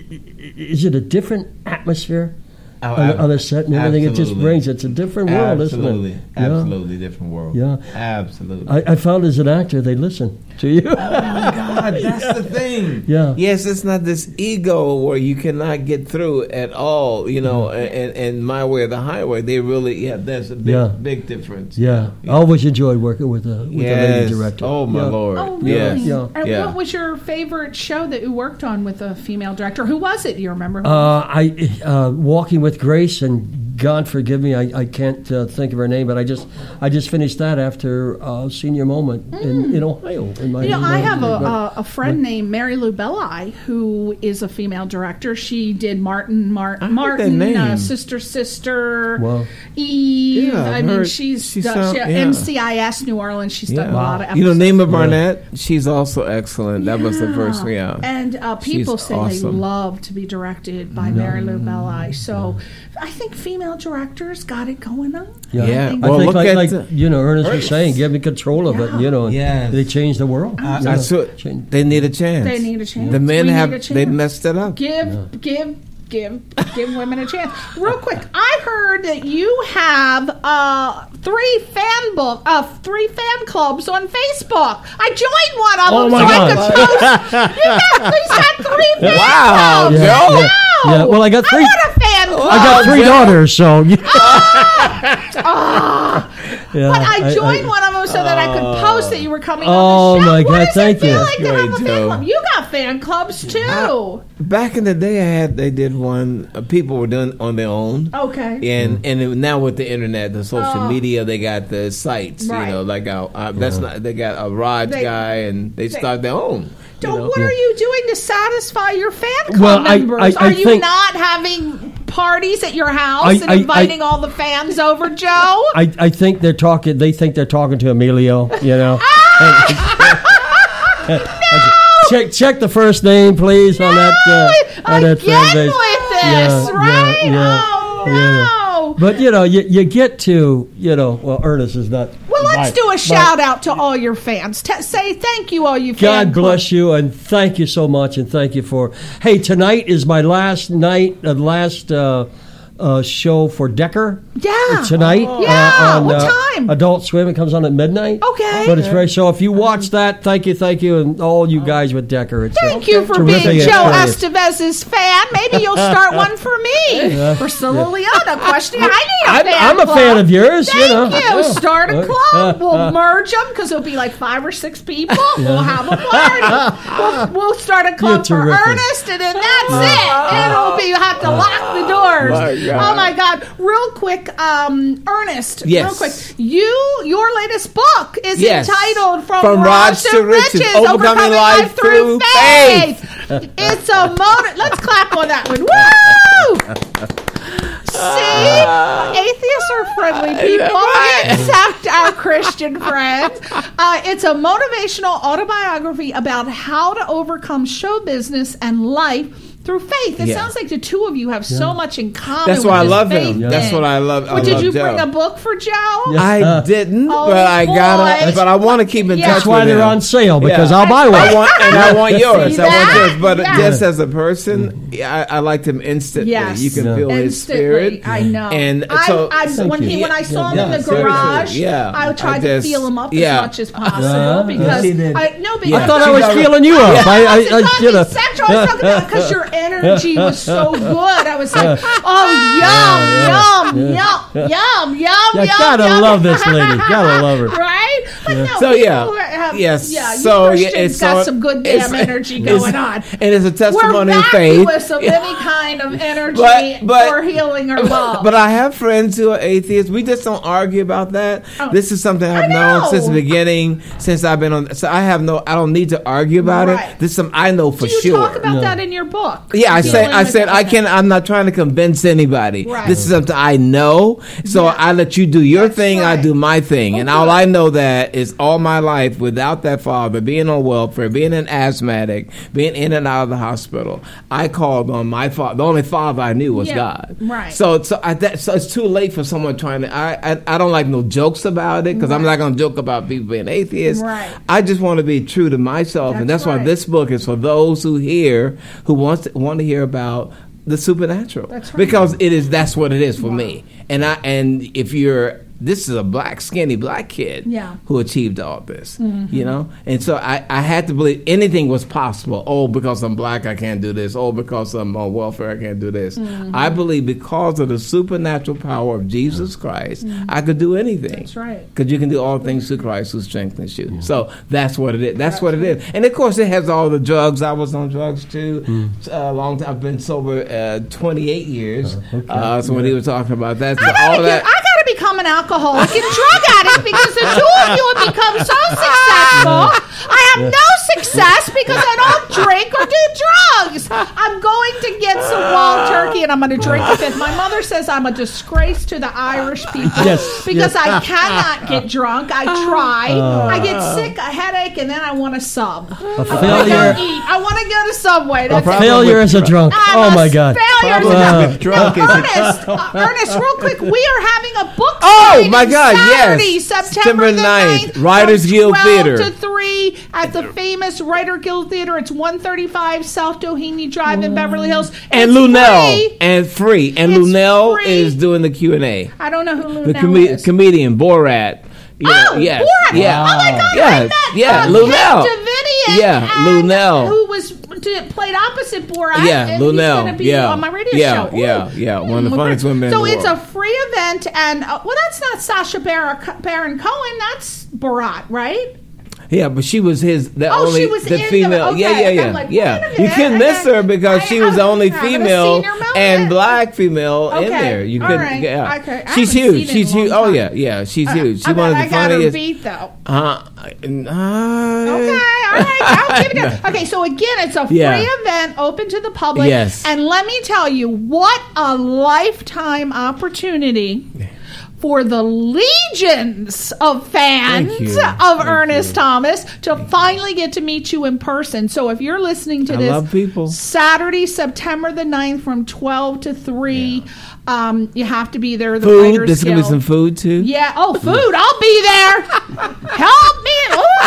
is it a different atmosphere Oh, on, ab- on the set and everything? It just absolutely. brings it's a different world, Absolutely. isn't it? Yeah. Absolutely different world. Yeah. Absolutely. I, I found as an actor they listen to you. oh my God, that's the thing. Yeah. Yes, it's not this ego where you cannot get through at all, you know, Mm-hmm. and, and my way or the highway. They really, yeah, there's a big, Yeah. big difference. Yeah. I always enjoyed working with a with a lady Yes. director. Oh, my Yeah. Lord. Oh, really? Yes. Yeah. And Yeah. what was your favorite show that you worked on with a female director? Who was it? Do you remember? Who? Uh, I uh, Walking with Grace, and God forgive me, I, I can't uh, think of her name, but I just I just finished that after uh, senior moment in, in Ohio. In my, You know, in I my- have a, but- a, a friend named Mary Lou Belli who is a female director. She did Martin, Mar- I heard Martin, that uh, name. Sister, Sister, Wow. Eve. Yeah, I've I mean, heard- she's she done, sound- she, yeah. M C I S New Orleans. She's done a lot of episodes. You know, Naima Barnett, she's also excellent. That was the first, yeah. And uh, people She's say they awesome. love to be directed by Mary Lou Belli. So I think female directors got it going on. Yeah, Yeah. I Well, think look like, at like the- you know, Ernest was Ernest. saying, give me control of it. Yeah. You know, and Yes. they changed the world. Uh, You I know, saw, changed- they need a chance. They need a chance. The men We need have, a they chance. messed it up. Give, give, give, give women a chance. Real quick, I heard that you have uh, three fan book, uh, three fan clubs on Facebook. I joined one of Oh, them my so God. I could post. You got, he's got three fan Wow, clubs. Joe. Yeah, Wow. yeah. Well, I got three- I want a fan club. I got three Joe. daughters, so yeah. Yeah, But I joined I- one of them so that I could post that you were coming Oh, on the show. my What God, does thank it feel you. like to Great, have a fan Joe. club? You got fan clubs too. Back in the day, I had they did one. Uh, people were doing on their own. Okay. And and it, now with the internet, the social Oh. media, they got the sites. Right. You know, like uh, uh, that's not. They got a Raj They- guy, and they, they- start their own. So you know? what are you doing to satisfy your fan club Well, I- members? I- I are you think- not having parties at your house I- and I- inviting I- all the fans over, Joe? I, I think they're talking. They think they're talking to Emilio. You know. Check check the first name, please, on that uh, on that fan Again base. with this, Yeah, right? yeah, yeah, oh, yeah. no. But you know, you, you get to you know. Well, Ernest is not. Well, let's my- do a my- shout out to all your fans. T- say thank you, all you fans. God bless you, and thank you so much, and thank you for. Hey, tonight is my last night, uh, last uh, uh, show for Decker. Yeah. Tonight. Yeah. Uh, on, What uh, time? Adult Swim. It comes on at midnight. Okay. But it's very so. If you watch that, thank you, thank you, and all you guys with Decker. It's Thank a you for terrific being Joe experience. Estevez's fan. Maybe you'll start one for me. Priscilla Leona, question. I need a I'm, fan I'm a club. fan of yours. Thank you know. you. Yeah. Start a Uh, club. We'll uh, merge them because it'll be like five or six people. We'll have a party. We'll, we'll start a club You're for terrific. Ernest, and then that's it. And it'll be you have to lock the doors. My God. Oh my God! Real quick, um, Ernest. Yes. Real quick, you your latest book is Yes. entitled "From, From Rags to Riches: Overcoming Life Through Faith." It's a motor. Let's clap on that one. Woo! See, atheists are friendly people. We accept our Christian friends. Uh, it's a motivational autobiography about how to overcome show business and life through faith. It Yeah. sounds like the two of you have so much in common. That's with why I this love faith him. thing. That's what I love. I Well, did love you Joe. bring a book for Joe? I didn't, Oh, but I got boy. it. But I want to keep in Yeah. touch That's why with they're him. on sale because Yeah. I'll buy I one. want, and I want yours. See I want that? yours. But Yeah. just as a person, I, I liked him instantly. Yes. You can Yeah. feel his Instantly, spirit. I know. And I, so, I, Thank when you. he when I saw him Yeah, in the seriously. garage, Yeah. I tried I to just- feel him up yeah. as much as possible Uh-huh. because She did. I no because I thought I was feeling you up. I, I, It's I, not you know. sexual. I was talking about because your energy was so good. I was like, oh, yum, yum, yum, yum, yum, You yum. gotta yum. love this lady. Gotta love her. Right? But no, So, yeah. people have, Yes. yeah, you So, yeah, Christians it's got so- some good it's- damn energy it's- going on. and it's a We're testimony of faith. vacuous of any kind of energy But- but- or healing or love. But I have friends who are atheists. We just don't argue about that. Oh. This is something I I've known know. since the beginning, since I've been on. So I have no, I don't need to argue about Right. it. This is some I know for Do you sure. talk about that in your book? Yeah, I said, Dealing I with said, that? I can. I'm not trying to convince anybody. Right. This is something I know, so Yeah. I let you do your That's thing. I right. do my thing, Oh, and all good. I know that is all my life without that father, being on welfare, being an asthmatic, being in and out of the hospital. I called on my father. The only father I knew was Yeah, God. right. So, so, I, that, so it's too late for someone trying to. I, I, I don't like no jokes about it because I'm Right. not going to joke about people being atheists. Right. I just want to be true to myself, and That's that's why right. this book is for those who hear, who wants to, want to hear about the supernatural. That's right. Because it is. That's what it is for me. And I. And if you're, this is a black, skinny black kid Yeah. who achieved all this. Mm-hmm. You know, and so I, I had to believe anything was possible. Oh, because I'm black, I can't do this. Oh, because I'm on welfare, I can't do this. Mm-hmm. I believe because of the supernatural power of Jesus Christ, I could do anything. Mm-hmm. That's right. Because you can do all things through Christ who strengthens you. So that's what it is. That's what it is. And of course, it has all the drugs. I was on drugs too. A long time. I've been sober uh, twenty-eight years. Uh, so when he was talking about that, so I gotta, all get, that. I gotta become an alcoholic and drug addict because the two of you have become so successful. I have no success because I don't drink or do drugs. I'm going to get some wild turkey and I'm going to drink a fifth. My mother says I'm a disgrace to the Irish people Yes, because yes. I cannot get drunk. I try. I get sick, a headache, and then I want a sub. A I failure. don't eat. I want to go to Subway. A That's it. failure as a drunk. I'm Oh a my God. failure as a Problem drunk. with drunk No, is- Ernest, uh, Ernest, real quick, we are having a book Oh, signing my God, Saturday, yes. September September the ninth, ninth, Writers from Guild twelve Theater. to three at the famous Writer Guild Theater. It's one thirty-five South Doheny Drive in Beverly Hills. And It's Lunell. free. And free. And It's Lunell free. is doing the Q and A. I don't know who The Lunell com- is. comedian, Borat. You know, Oh, yes, Borat. Yeah. Oh my God, Yes, I met yeah, uh, Lunell. Ken Davidian Yeah, and- Lunell. who was did, played opposite Borat. Yeah, and Lunell. He's going to be Yeah. on my radio Yeah, show. yeah, Ooh. yeah. One of the Look funniest great. women in So the it's world. a free event, and uh, well, that's not Sacha Baron, Baron Cohen. That's Borat, right? Yeah, but she was his. The Oh, only she was the in the- female. okay, yeah, yeah, yeah, I'm like, yeah. wait a You minute, couldn't and miss then her because I- she was the I only haven't female seen her moment. and black female in Okay, there. You all could, right, yeah. okay. I She's haven't huge. seen it in She's a long huge. Oh time. yeah, yeah. She's huge. She's I, one of the I got her funniest. beat though. Uh, uh, Okay, all right. I'll give it a, okay, so again, it's a free Yeah. event open to the public. Yes. And let me tell you, what a lifetime opportunity for the legions of fans Thank you. of Thank Ernest you. Thomas to finally get to meet you in person. So if you're listening to I this, love people. Saturday, September the ninth from twelve to three, um, you have to be there. The Food. Writers There's gonna be Guild. some food too. Yeah. Oh, food. I'll be there. Help me. Ooh,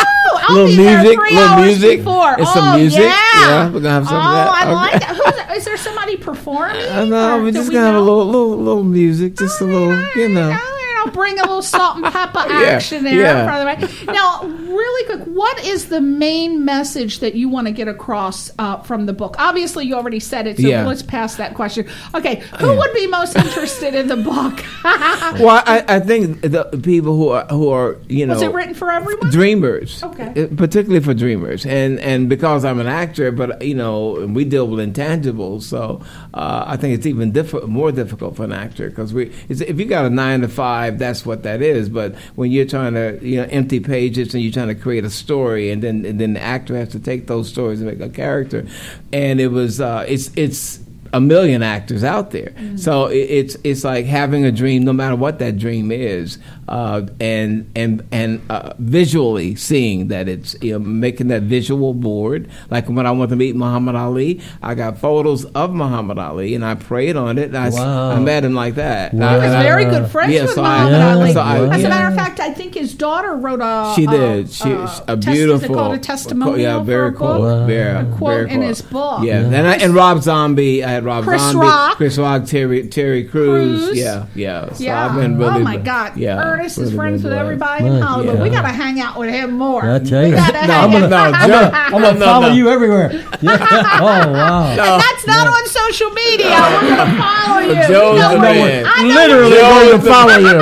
I'll little be music, there three little hours music, before. and oh, some music. Yeah. yeah, we're gonna have some oh, of that. I okay. like that. Who's, is there somebody performing? Uh, no, or we're do just we gonna have a know? little, little, little music, just a little, you know. I'll bring a little salt and pepper Yeah, action there. yeah. For the now, really quick, what is the main message that you want to get across uh, from the book? Obviously, you already said it, so Yeah. let's pass that question. Okay, who would be most interested in the book? Well, I, I think the people who are who are you know Was it written for everyone? dreamers, Okay. uh, particularly for dreamers, and and because I'm an actor, but you know we deal with intangibles, so uh, I think it's even diff- more difficult for an actor because we it's, if you got a nine to five, that's what that is. But when you're trying to you know empty pages and you're trying to create a story, and then and then the actor has to take those stories and make a character, and it was uh, it's it's. a million actors out there, mm-hmm. so it, it's it's like having a dream, no matter what that dream is, uh, and and and uh, visually seeing that it's you know making that visual board. Like when I went to meet Muhammad Ali, I got photos of Muhammad Ali and I prayed on it. And I, Wow. I met him like that. Wow. He was I- very good friends Yeah, with so I- Muhammad Yeah. Ali. so I- As yeah. a matter of fact, I think his daughter wrote a. She a- did. She a, a test- beautiful. Is it called a testimonial? Yeah, for very a cool. book? Wow. Very, A quote very in cool. his book. Yeah, and, I, and Rob Zombie. I had Rob Chris Zombie, Rock. Chris Rock, Terry Terry Crews. Crews. Yeah, yeah. So Yeah. I've been really. oh my God. Yeah, Ernest is really friends been with blessed. everybody in Right. Hollywood. Yeah. We got to hang out with him more. I tell We you. gotta No, hang I'm gonna, out. I'm gonna, I'm gonna No, follow no. you everywhere. Yeah. Oh wow. And that's not on social media. We're going to follow you. Joe's We know the where- man. I know Literally where going you to follow you.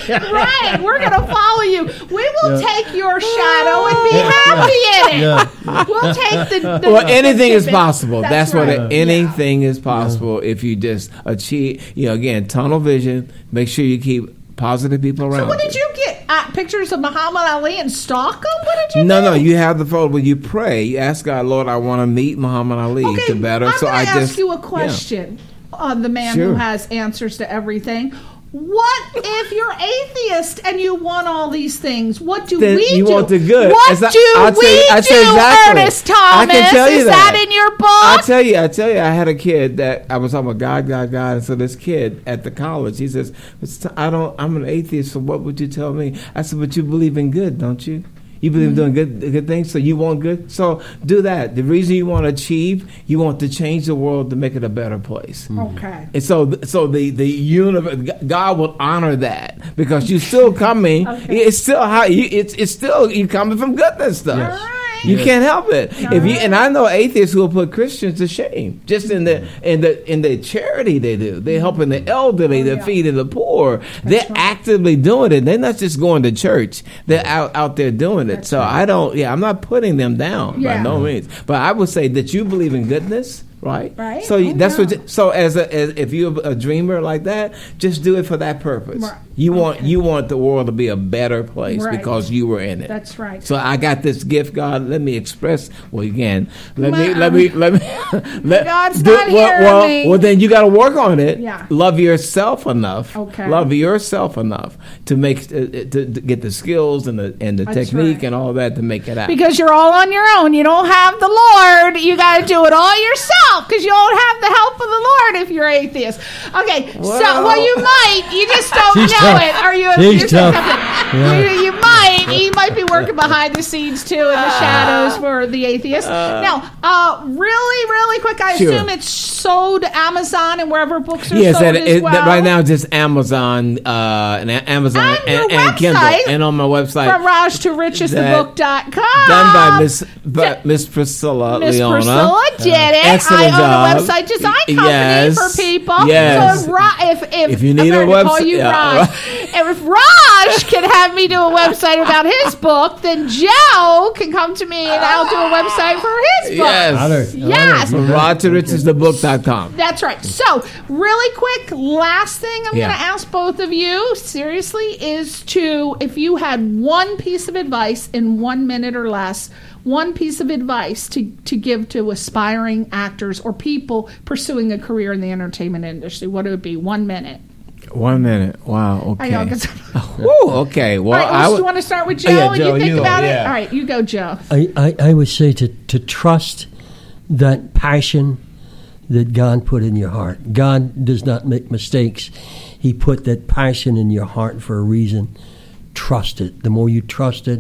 Right, we're going to follow you. We will Yeah. take your shadow and be happy in it. Yeah. We'll take the. the Well, anything is the- possible. That's, That's what right. it, anything is possible if you just achieve. You know, again, tunnel vision. Make sure you keep positive people around. So what did you get? Uh, pictures of Muhammad Ali and stalk him? What did you No, do? no. You have the photo when you pray. You ask God, Lord, I want to meet Muhammad Ali Okay, to better. I'm so going I to just ask you a yeah. question on the man Sure. who has answers to everything. What if you're atheist and you want all these things? What do Then we you do? want the good. What As I- do I'll we tell you- I'll do, tell you exactly. Ernest I Thomas? can tell you Is that. that in your I book? tell you, I tell you, I had a kid that I was talking about God, God, God, and so this kid at the college, he says, "It's t- "I don't, I'm an atheist, so what would you tell me?" I said, "But you believe in good, don't you? You believe in doing good, good things, so you want good. So do that. The reason you want to achieve, you want to change the world to make it a better place. Okay. And so, so the the universe, God will honor that because you're still coming. Okay. It's still how you. It's it's still you coming from goodness stuff. All right. You can't help it. All If you right. and I know atheists who will put Christians to shame just in the in the in the charity they do. They're helping the elderly, Oh, they're yeah. feeding the poor. They're right. actively doing it. They're not just going to church. They're out out there doing it. That's so right. I don't. Yeah, I'm not putting them down Yeah. by no means. But I would say that you believe in goodness. Right, Right. So you, Oh, that's yeah. what. So as a as, if you're a dreamer like that, just do it for that purpose. Right. You want Okay. you want the world to be a better place Right. because you were in it. That's right. So I got this gift, God. Let me express. Well, again, let me, Ma- let me, let me. Let, God's do- not well, hearing well, me. well, then you got to work on it. Yeah. Love yourself enough. Okay. Love yourself enough to make uh, to, to get the skills and the and the That's technique right. and all that to make it out. Because you're all on your own. You don't have the Lord. You got to do it all yourself because you don't have the help of the Lord if you're atheist. Okay, so Well- well you might. You just don't She's know tough. it. Are you? She's you're tough. You, you might. You might be working behind the scenes too in the shadows for the atheist. now, uh, really, really quick. I Sure. assume it's sold Amazon and wherever books are Yes, sold and as it, well. that right now just Amazon uh, and A- Amazon On your and, and Kindle website. and on my website. From Raj to Riches, the That- book dot com. Done by Miss by Miss Priscilla Miss Leona. Priscilla did it. Excellent I own job. a website design Y- company yes. for people. Yes. So if, Ra- if, if, If you need I'm a going to call website- you yeah, Raj. If Raj can have me do a website about his book, then Joe can come to me and I'll do a website for his book. Yes. Honor. Yes. Honor. From rod to riches the book dot com. That's right. So, really quick, last thing I'm Yeah. going to ask both of you, seriously, is to, if you had one piece of advice in one minute or less, one piece of advice to, to give to aspiring actors or people pursuing a career in the entertainment industry, what would it be? One minute. One minute. Wow. I Okay. know, 'cause- Woo, okay. Well, All right, I well, would- you want to start with Joe Oh, yeah, and Joe, you think you, about it? yeah. All right, you go, Joe. I, I, I would say to, to trust that passion that God put in your heart. God does not make mistakes. He put that passion in your heart for a reason. Trust it. The more you trust it,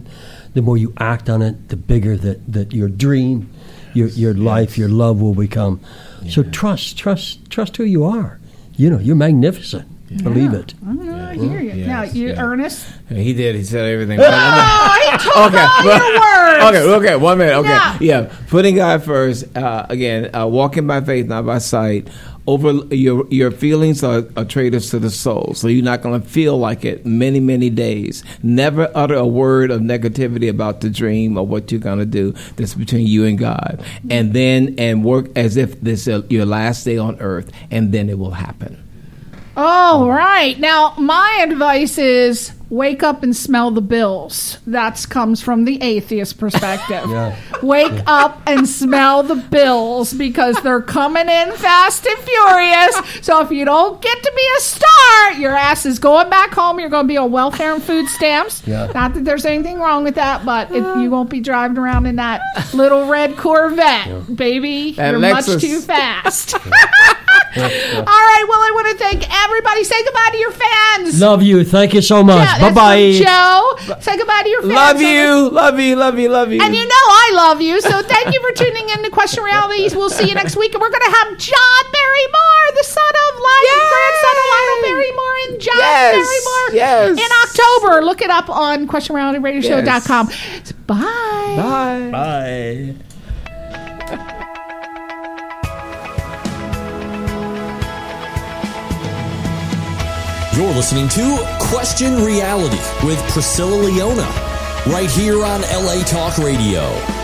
the more you act on it, the bigger that, that your dream, your your yes. life, your love will become. Yeah. So trust, trust, trust who you are. You know, you're magnificent. Yeah. Believe it. I don't know, I hear you. Yes, now, you, yeah. Ernest? He did. He said everything. Oh, he took okay. all your words. Okay, okay, one minute. Okay, yeah. yeah. Putting God first. Uh, again, uh, walking by faith, not by sight. Over your your feelings are, are traitors to the soul, so you're not going to feel like it many many days. Never utter a word of negativity about the dream or what you're going to do. That's between you and God, and then and work as if this is your last day on earth, and then it will happen. All right. Now, my advice is wake up and smell the bills. That comes from the atheist perspective. yeah. Wake yeah. up and smell the bills because they're coming in fast and furious. So if you don't get to be a star, your ass is going back home. You're going to be on welfare and food stamps. Yeah. Not that there's anything wrong with that, but it, you won't be driving around in that little red Corvette, yeah. baby. That You're Lexus. Much too fast. All right. Well, I want to thank everybody. Say goodbye to your fans. Love you. Thank you so much. Yeah, bye bye. Joe, say goodbye to your fans. Love you. Love you. Love you. Love you. And you know I love you. So thank you for tuning in to Question Realities. We'll see you next week. And we're going to have John Barrymore, the son of Lionel, yes. grandson of Lionel Barrymore, and John yes. Barrymore yes. in October. Look it up on question reality radio show dot com. Yes. Bye. Bye. Bye. You're listening to Question Reality with Priscilla Leona, right here on L A Talk Radio.